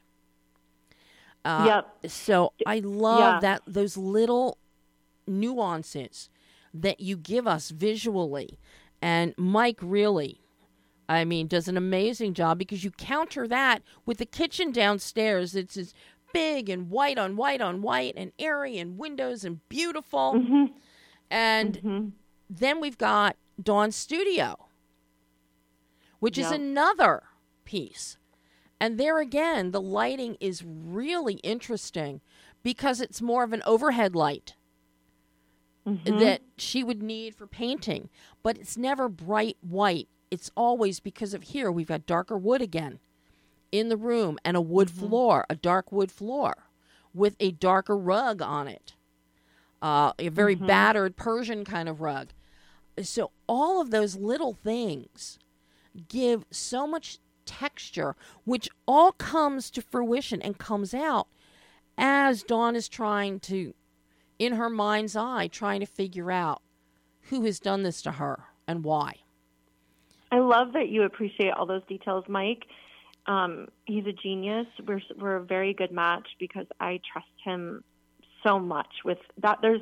Uh, Yep. So I love Yeah. that those little nuances that you give us visually, and Mike really, I mean, does an amazing job, because you counter that with the kitchen downstairs. It's as big and white on white on white and airy and windows and beautiful, Mhm. and Mhm. then we've got Dawn's studio, which is Yep. another piece. And there again, the lighting is really interesting because it's more of an overhead light Mhm. that she would need for painting, but it's never bright white. It's always, because of here, we've got darker wood again in the room, and a wood floor, a dark wood floor with a darker rug on it, uh, a very battered Persian kind of rug. So all of those little things give so much texture, which all comes to fruition and comes out as Dawn is trying to, in her mind's eye, trying to figure out who has done this to her and why. I love that you appreciate all those details, Mike. Um, he's a genius. We're we're a very good match because I trust him so much with that. There's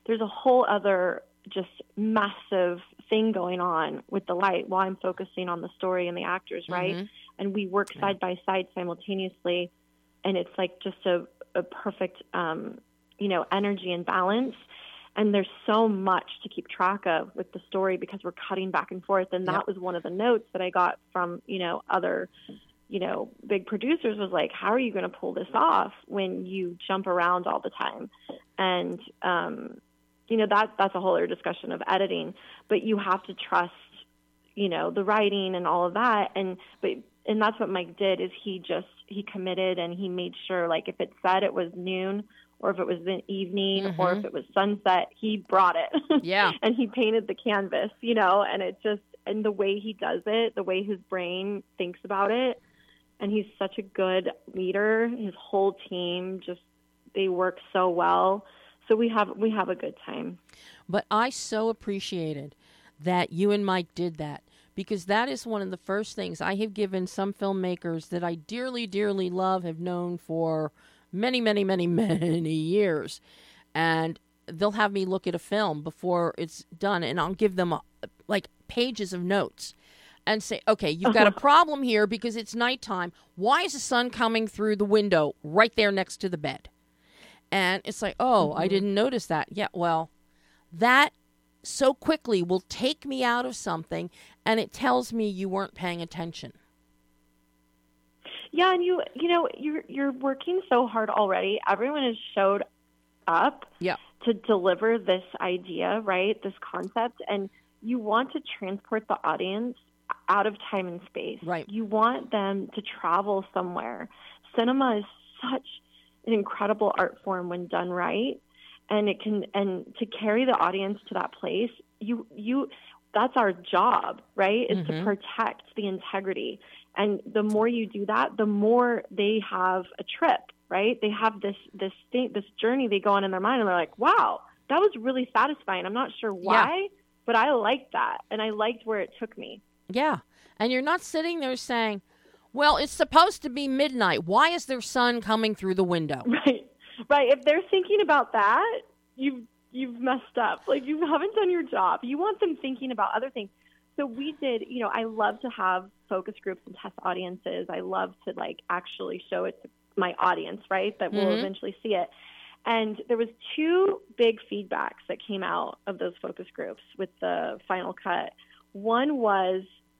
there's a whole other just massive thing going on with the light while I'm focusing on the story and the actors, right? Mm-hmm. And we work Yeah. side by side simultaneously, and it's like just a, a perfect, um, you know, energy and balance. And there's so much to keep track of with the story because we're cutting back and forth. And that Yep. was one of the notes that I got from, you know, other, you know, big producers was like, how are you going to pull this off when you jump around all the time? And, um, you know, that that's a whole other discussion of editing, but you have to trust, you know, the writing and all of that. And, but, and that's what Mike did is he just, he committed and he made sure, like, if it said it was noon or if it was the evening Mhm. or if it was sunset, he brought it. Yeah. And he painted the canvas, you know, and it just, and the way he does it, the way his brain thinks about it. And he's such a good leader. His whole team just, they work so well. So we have, we have a good time. But I so appreciated that you and Mike did that, because that is one of the first things I have given some filmmakers that I dearly, dearly love, have known for many, many, many, many years. And they'll have me look at a film before it's done, and I'll give them, a, like, pages of notes and say, okay, you've got a problem here because it's nighttime. Why is the sun coming through the window right there next to the bed? And it's like, oh, mm-hmm. I didn't notice that. Yeah, well, that so quickly will take me out of something, and it tells me you weren't paying attention. Yeah, and you you know, you're you're working so hard already. Everyone has showed up yeah. to deliver this idea, right? This concept, and you want to transport the audience out of time and space. Right. You want them to travel somewhere. Cinema is such an incredible art form when done right, and it can and to carry the audience to that place, you you that's our job, right? Is mm-hmm. to protect the integrity. And the more you do that, the more they have a trip, right? They have this this thing, this journey they go on in their mind, and they're like, "Wow, that was really satisfying." I'm not sure why, yeah. but I liked that, and I liked where it took me. Yeah, and you're not sitting there saying, "Well, it's supposed to be midnight. Why is there sun coming through the window?" Right, right. If they're thinking about that, you've you've messed up. Like, you haven't done your job. You want them thinking about other things. So we did, you know, I love to have focus groups and test audiences. I love to, like, actually show it to my audience, right, that mm-hmm. will eventually see it. And there was two big feedbacks that came out of those focus groups with the final cut. One was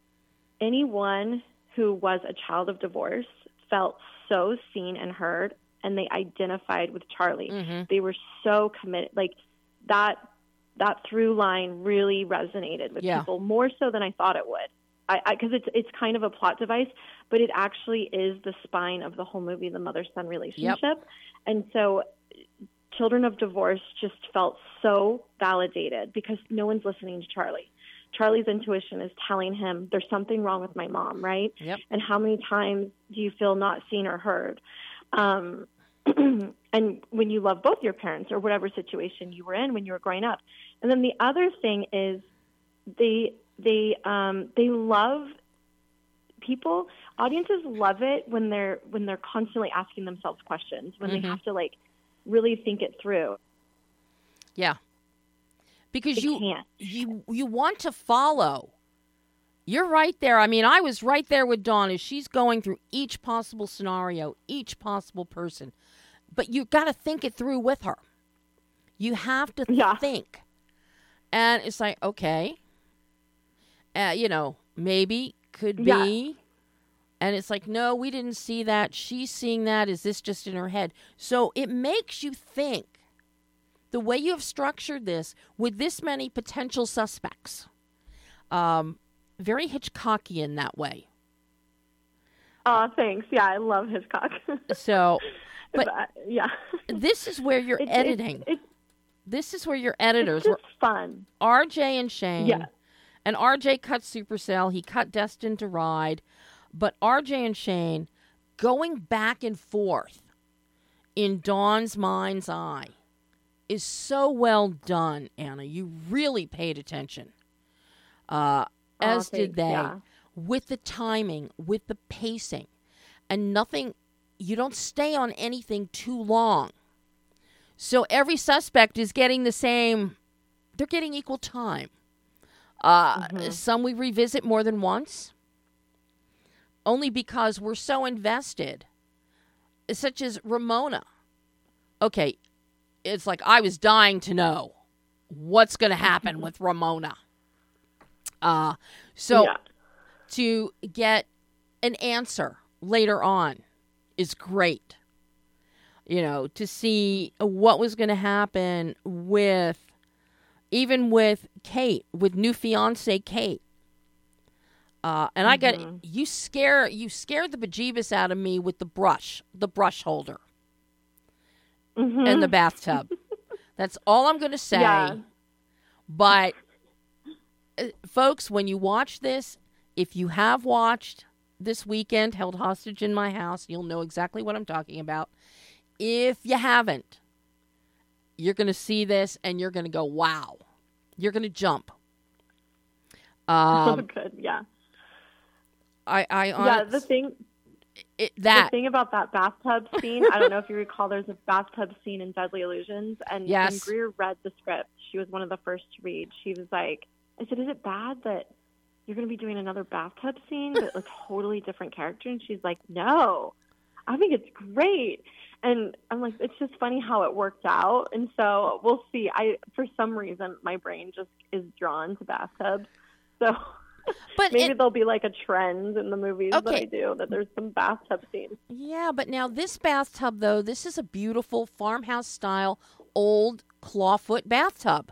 anyone who was a child of divorce felt so seen and heard, and they identified with Charlie. Mm-hmm. They were so committed. Like, that that through line really resonated with yeah. people more so than I thought it would. I, I, 'cause it's it's kind of a plot device, but it actually is the spine of the whole movie, the mother-son relationship. Yep. And so children of divorce just felt so validated because no one's listening to Charlie. Charlie's intuition is telling him there's something wrong with my mom, right? Yep. And how many times do you feel not seen or heard? Um, and when you love both your parents or whatever situation you were in when you were growing up. And then the other thing is they they um, they love people. Audiences love it when they're when they're constantly asking themselves questions, when mm-hmm. they have to, like, really think it through. Yeah. Because they you can't. you you want to follow. You're right there. I mean, I was right there with Dawn as she's going through each possible scenario, each possible person. But you've got to think it through with her. You have to yeah. think. And it's like, okay, uh, you know, maybe, could be. Yeah. And it's like, no, we didn't see that. She's seeing that. Is this just in her head? So it makes you think. The way you have structured this with this many potential suspects, um, very Hitchcockian that way. Oh, thanks. Yeah, I love Hitchcock. So, but uh, yeah, this is where you're it's, editing. It's, it's, this is where your editors it's were just fun. R J and Shane. Yeah. And R J cut Supercell. He cut Destined to Ride. But R J and Shane going back and forth in Dawn's mind's eye is so well done, Anna. You really paid attention. Uh, Oh, as thanks. did they. Yeah. With the timing, with the pacing. And nothing, you don't stay on anything too long. So every suspect is getting the same, they're getting equal time. Uh, Mhm. Some we revisit more than once, only because we're so invested, such as Ramona. Okay, it's like I was dying to know what's going to happen with Ramona. Uh, so Yeah. to get an answer later on is great. You know, to see what was going to happen with, even with Kate, with new fiance Kate. Uh, and I got, Mhm. you scare, you scared the bejeebus out of me with the brush, the brush holder Mhm. in the bathtub. That's all I'm going to say. Yeah. But, uh, folks, when you watch this, if you have watched this weekend, Held Hostage in My House, you'll know exactly what I'm talking about. If you haven't, you're going to see this and you're going to go, wow. You're going to jump. Um, Oh, good. Yeah. I, I, Yeah. The thing, it, the that, thing about that bathtub scene, I don't know if you recall, there's a bathtub scene in Deadly Illusions, and Yes. when Greer read the script, she was one of the first to read. She was like, I said, is it bad that you're going to be doing another bathtub scene, but a totally different character? And she's like, no, I think it's great. And I'm like, it's just funny how it worked out. And so we'll see. I, for some reason, my brain just is drawn to bathtubs. So but maybe it, there'll be like a trend in the movies that Okay. I do, that there's some bathtub scenes. yeah, but now this bathtub, though, this is a beautiful farmhouse style old clawfoot bathtub.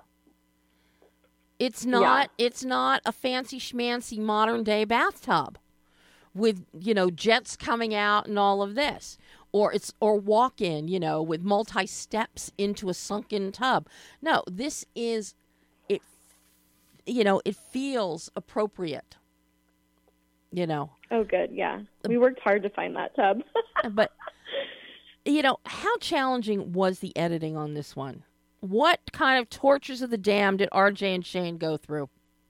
It's not, it's not a fancy schmancy modern day bathtub with, you know, jets coming out and all of this. Or it's or walk in, you know, with multi steps into a sunken tub. No, this is it. You know, it feels appropriate. You know, Oh, good. Yeah. We worked hard to find that tub. but you know, how challenging was the editing on this one? What kind of tortures of the damned did R J and Shane go through?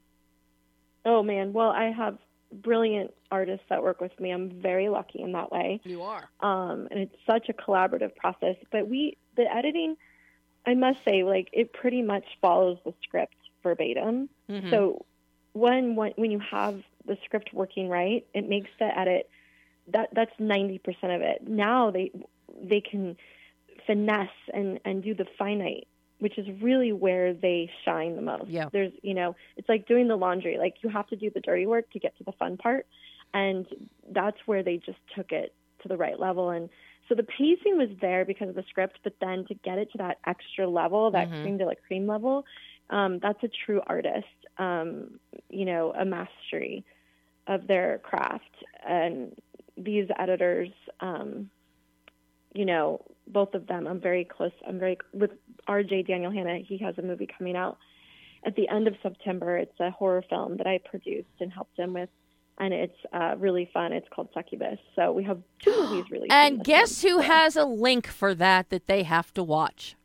Oh, man. Well, I have brilliant artists that work with me. I'm very lucky in that way. You are. Um, and it's such a collaborative process. But we, the editing, I must say, like, it pretty much follows the script verbatim. Mhm. So when, when when you have the script working right, it makes the edit, that that's ninety percent of it. Now they they can finesse and, and do the finite, which is really where they shine the most. Yeah. There's, you know, it's like doing the laundry. Like, you have to do the dirty work to get to the fun part. And that's where they just took it to the right level. And so the pacing was there because of the script, but then to get it to that extra level, that Mhm. cream de la cream level, um, that's a true artist, um, you know, a mastery of their craft. And these editors, um, you know, both of them, I'm very close. I'm very, with R J Daniel Hanna, he has a movie coming out at the end of September. It's a horror film that I produced and helped him with. And it's uh, really fun. It's called Succubus. So we have two movies releasing. And this guess month, who so. has a link for that that they have to watch?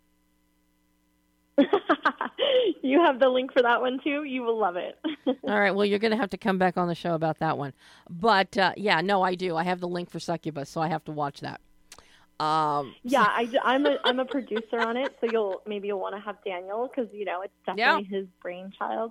You have the link for that one too. You will love it. All right. Well, you're going to have to come back on the show about that one. But uh, yeah, no, I do. I have the link for Succubus, so I have to watch that. Um, Yeah, I, I'm a I'm a producer on it, so you'll maybe you'll want to have Daniel because you know it's definitely his brainchild.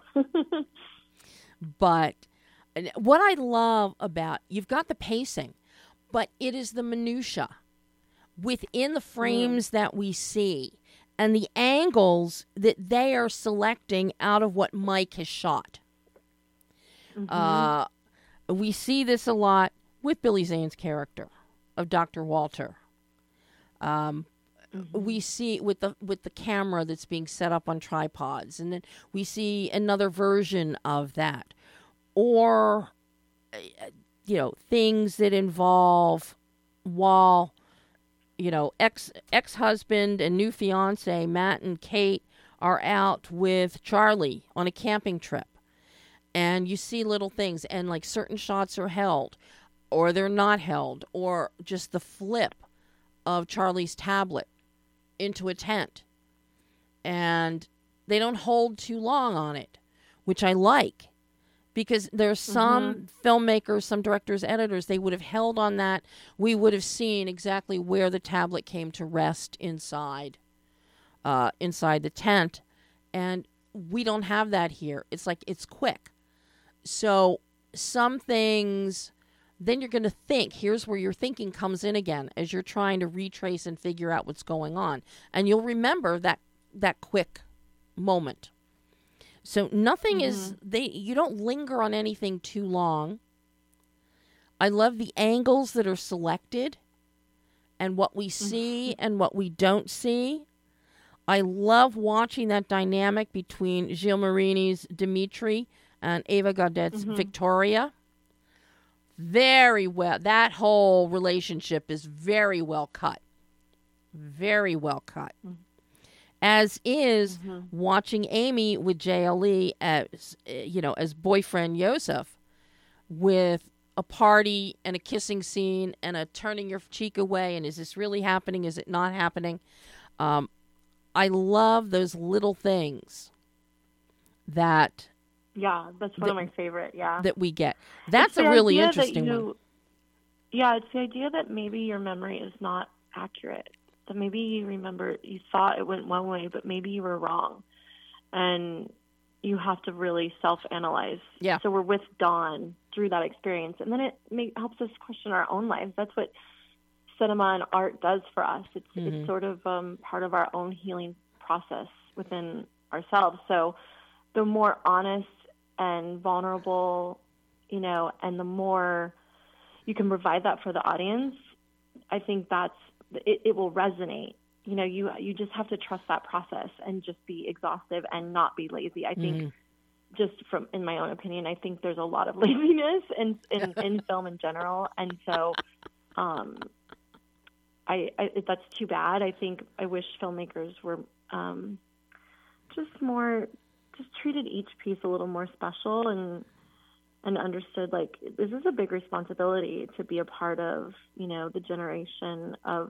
but what I love about you've got the pacing, but it is the minutia within the frames that we see and the angles that they are selecting out of what Mike has shot. Uh, we see this a lot with Billy Zane's character of Doctor Walter. Um, we see with the with the camera that's being set up on tripods, and then we see another version of that, or uh, you know, things that involve while you know ex ex husband and new fiance Matt and Kate are out with Charlie on a camping trip, and you see little things, and like certain shots are held, or they're not held, or just the flip of Charlie's tablet into a tent. And they don't hold too long on it, which I like. Because there's some mm-hmm. filmmakers, some directors, editors, they would have held on that. We would have seen exactly where the tablet came to rest inside uh, inside the tent. And we don't have that here. It's like it's quick. So some things, then you're going to think. Here's where your thinking comes in again as you're trying to retrace and figure out what's going on. And you'll remember that that quick moment. So nothing mm-hmm. is, they. you don't linger on anything too long. I love the angles that are selected and what we see mm-hmm. and what we don't see. I love watching that dynamic between Gilles Marini's Dimitri and Ava Gaudet's mm-hmm. Victoria. Very well. That whole relationship is very well cut. Very well cut. Mm-hmm. As is mm-hmm. watching Amy with J L E as, you know, as boyfriend Joseph with a party and a kissing scene and a turning your cheek away and is this really happening? Is it not happening? Um, I love those little things that yeah, that's one that, of my favorite. Yeah, that we get. That's a really interesting you, one. Yeah, it's the idea that maybe your memory is not accurate. That maybe you remember you thought it went one way, but maybe you were wrong, and you have to really self-analyze. Yeah. So we're with Dawn through that experience, and then it may, helps us question our own lives. That's what cinema and art does for us. It's mm-hmm. it's sort of um, part of our own healing process within ourselves. So the more honest and vulnerable, you know, and the more you can provide that for the audience, I think that's it, it will resonate. You know, you you just have to trust that process and just be exhaustive and not be lazy. I think mm-hmm. just from, in my own opinion, I think there's a lot of laziness in, in, in film in general. And so um, I, I that's too bad. I think I wish filmmakers were um, just more, just treated each piece a little more special and and understood, like, this is a big responsibility to be a part of, you know, the generation of,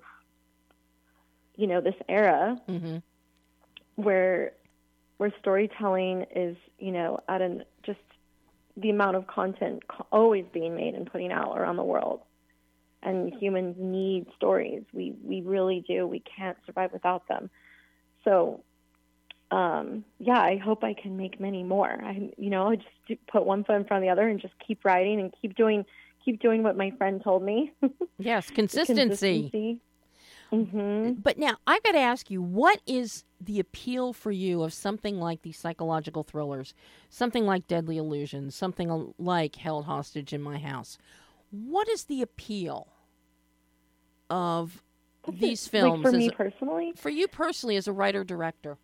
you know, this era mm-hmm. where where storytelling is, you know, at an just the amount of content always being made and putting out around the world. And humans need stories. We we really do. We can't survive without them. So, um, yeah, I hope I can make many more. I, you know, just do, put one foot in front of the other and just keep writing and keep doing keep doing what my friend told me. Yes, consistency. consistency. Mm-hmm. But now I've got to ask you, what is the appeal for you of something like these psychological thrillers, something like Deadly Illusions, something like Held Hostage in My House? What is the appeal of That's these it. films? Like for me a, personally? For you personally as a writer-director?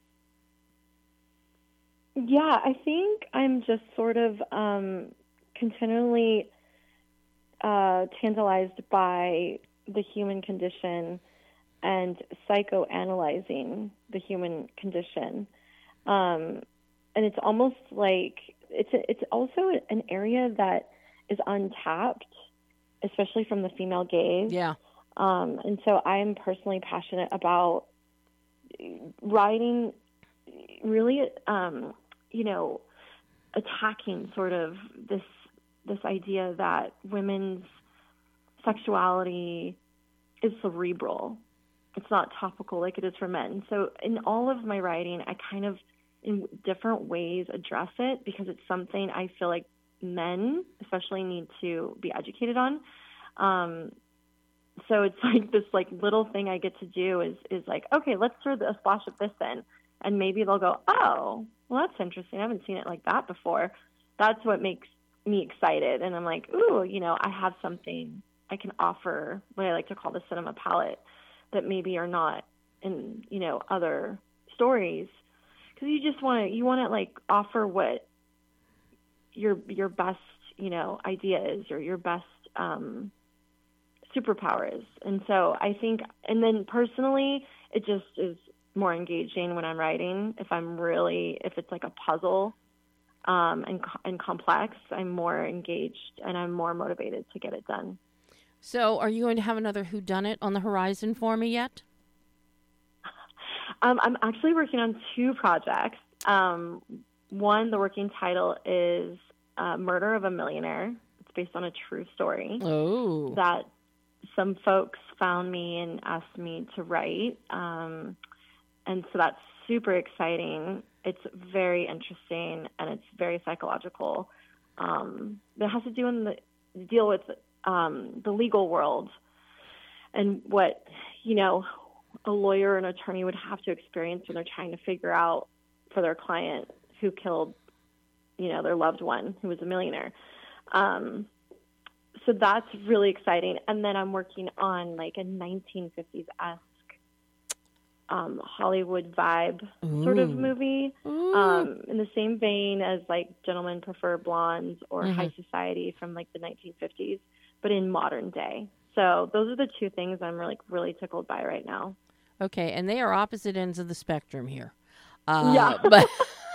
Yeah, I think I'm just sort of um, continually uh, tantalized by the human condition and psychoanalyzing the human condition. Um, and it's almost like it's a, it's also an area that is untapped, especially from the female gaze. Yeah. Um, and so I'm personally passionate about writing really, um, you know, attacking sort of this this idea that women's sexuality is cerebral. It's not topical like it is for men. So in all of my writing, I kind of, in different ways, address it because it's something I feel like men especially need to be educated on. Um, so it's like this like little thing I get to do is, is like, okay, let's throw a splash of this in. And maybe they'll go, oh, well, that's interesting. I haven't seen it like that before. That's what makes me excited. And I'm like, ooh, you know, I have something I can offer, what I like to call the cinema palette, that maybe are not in, you know, other stories. Because you just want to, you want to like offer what your your best, you know, idea is, or your best um, superpower is. And so I think, and then personally, it just is more engaging when I'm writing. If I'm really, if it's like a puzzle um, and and complex, I'm more engaged and I'm more motivated to get it done. So are you going to have another whodunit on the horizon for me yet? Um, I'm actually working on two projects. Um, one, the working title is uh, Murder of a Millionaire. It's based on a true story. Oh. That some folks found me and asked me to write. Um, and so that's super exciting. It's very interesting, and it's very psychological. Um, it has to do in the deal with um, the legal world and what, you know, a lawyer and attorney would have to experience when they're trying to figure out for their client who killed, you know, their loved one who was a millionaire. Um, so that's really exciting. And then I'm working on like a nineteen fifties-esque um, Hollywood vibe Ooh. sort of movie, um, in the same vein as like Gentlemen Prefer Blondes or mm-hmm. High Society from like the nineteen fifties, but in modern day. So those are the two things I'm really, really tickled by right now. Okay, and they are opposite ends of the spectrum here. Uh, yeah. But,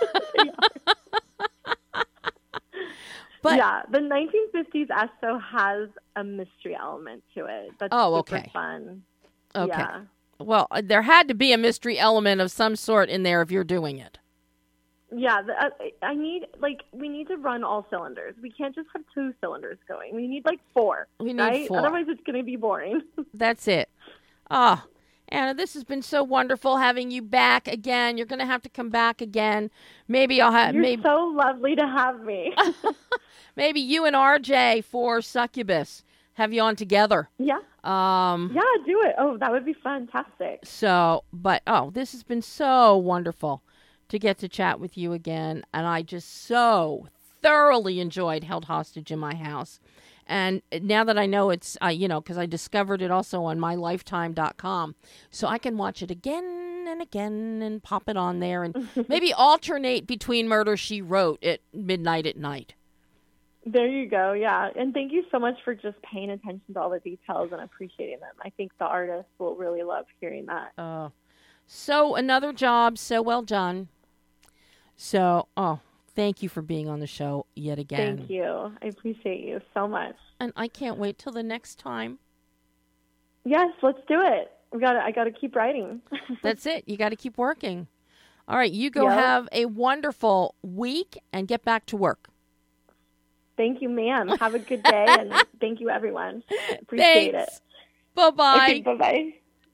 but yeah, the nineteen fifties Esso has a mystery element to it. That's oh, super okay. fun. Okay. Yeah. Well, there had to be a mystery element of some sort in there if you're doing it. Yeah, the, uh, I need, like, we need to run all cylinders. We can't just have two cylinders going. We need, like, four. We need right? four. Otherwise, it's going to be boring. That's it. Ah, oh, Anna, this has been so wonderful having you back again. You're going to have to come back again. Maybe I'll have... You're maybe, so lovely to have me. Maybe you and R J for Succubus have you on together. Yeah. Um, yeah, do it. Oh, that would be fantastic. So, but, oh, this has been so wonderful to get to chat with you again. And I just so thoroughly enjoyed Held Hostage in My House. And now that I know it's, uh, you know, because I discovered it also on my lifetime dot com, so I can watch it again and again and pop it on there and maybe alternate between Murder, She Wrote at midnight at night. There you go, yeah. And thank you so much for just paying attention to all the details and appreciating them. I think the artists will really love hearing that. Uh, so another job, so well done. So, oh, thank you for being on the show yet again. Thank you. I appreciate you so much. And I can't wait till the next time. Yes, let's do it. We got. I got to keep writing. That's it. You got to keep working. All right, you go yep. have a wonderful week and get back to work. Thank you, ma'am. Have a good day, and thank you, everyone. Appreciate Thanks. it. Bye-bye. Okay, bye-bye.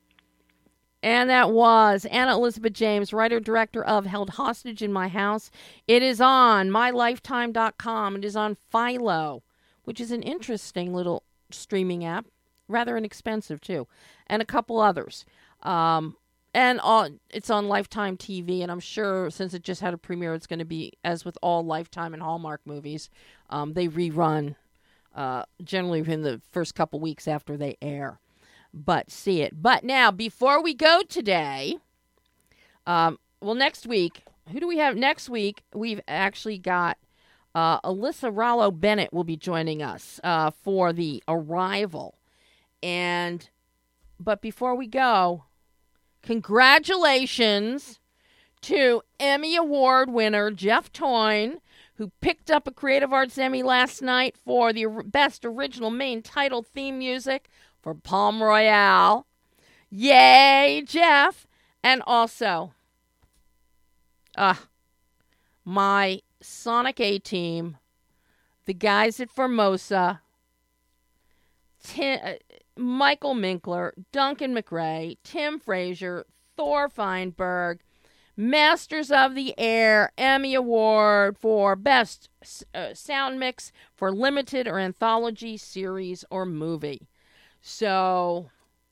And that was Anna Elizabeth James, writer-director of Held Hostage in My House. It is on my lifetime dot com. It is on Philo, which is an interesting little streaming app, rather inexpensive, too, and a couple others. Um, and on, it's on Lifetime T V, and I'm sure since it just had a premiere, it's going to be, as with all Lifetime and Hallmark movies, um, they rerun uh, generally within the first couple weeks after they air. But see it. But now, before we go today, um, well, next week, who do we have next week? We've actually got uh, Alyssa Rollo Bennett will be joining us uh, for the Arrival. And, but before we go, congratulations to Emmy Award winner Jeff Toyne, who picked up a Creative Arts Emmy last night for the Best Original Main Title Theme Music for Palm Royale. Yay, Jeff. And also, uh, my Sonic A-Team, the guys at Formosa, Tim, uh, Michael Minkler, Duncan McRae, Tim Frazier, Thor Feinberg, Masters of the Air Emmy Award for Best uh, Sound Mix for Limited or Anthology Series or Movie. So,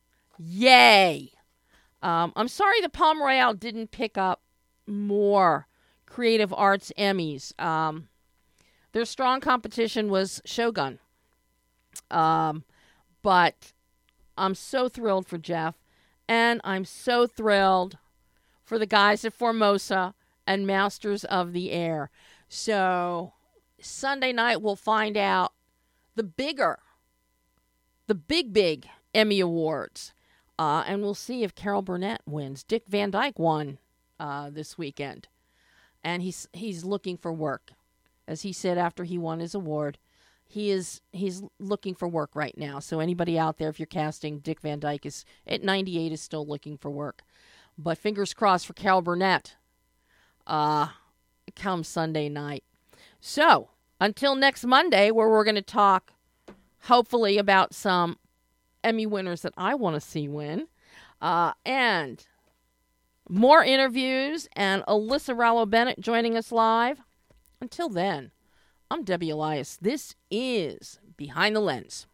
yay. Um, I'm sorry the Palm Royale didn't pick up more Creative Arts Emmys. Um, their strong competition was Shogun. Um, but I'm so thrilled for Jeff, and I'm so thrilled for the guys at Formosa and Masters of the Air. So, Sunday night we'll find out the bigger The big, big Emmy Awards. Uh, and we'll see if Carol Burnett wins. Dick Van Dyke won uh, this weekend. And he's he's looking for work. As he said after he won his award, he is he's looking for work right now. So anybody out there, if you're casting, Dick Van Dyke is at ninety-eight is still looking for work. But fingers crossed for Carol Burnett uh, come Sunday night. So until next Monday, where we're going to talk hopefully about some Emmy winners that I want to see win. Uh, and more interviews, and Alyssa Rallo Bennett joining us live. Until then, I'm Debbie Elias. This is Behind the Lens.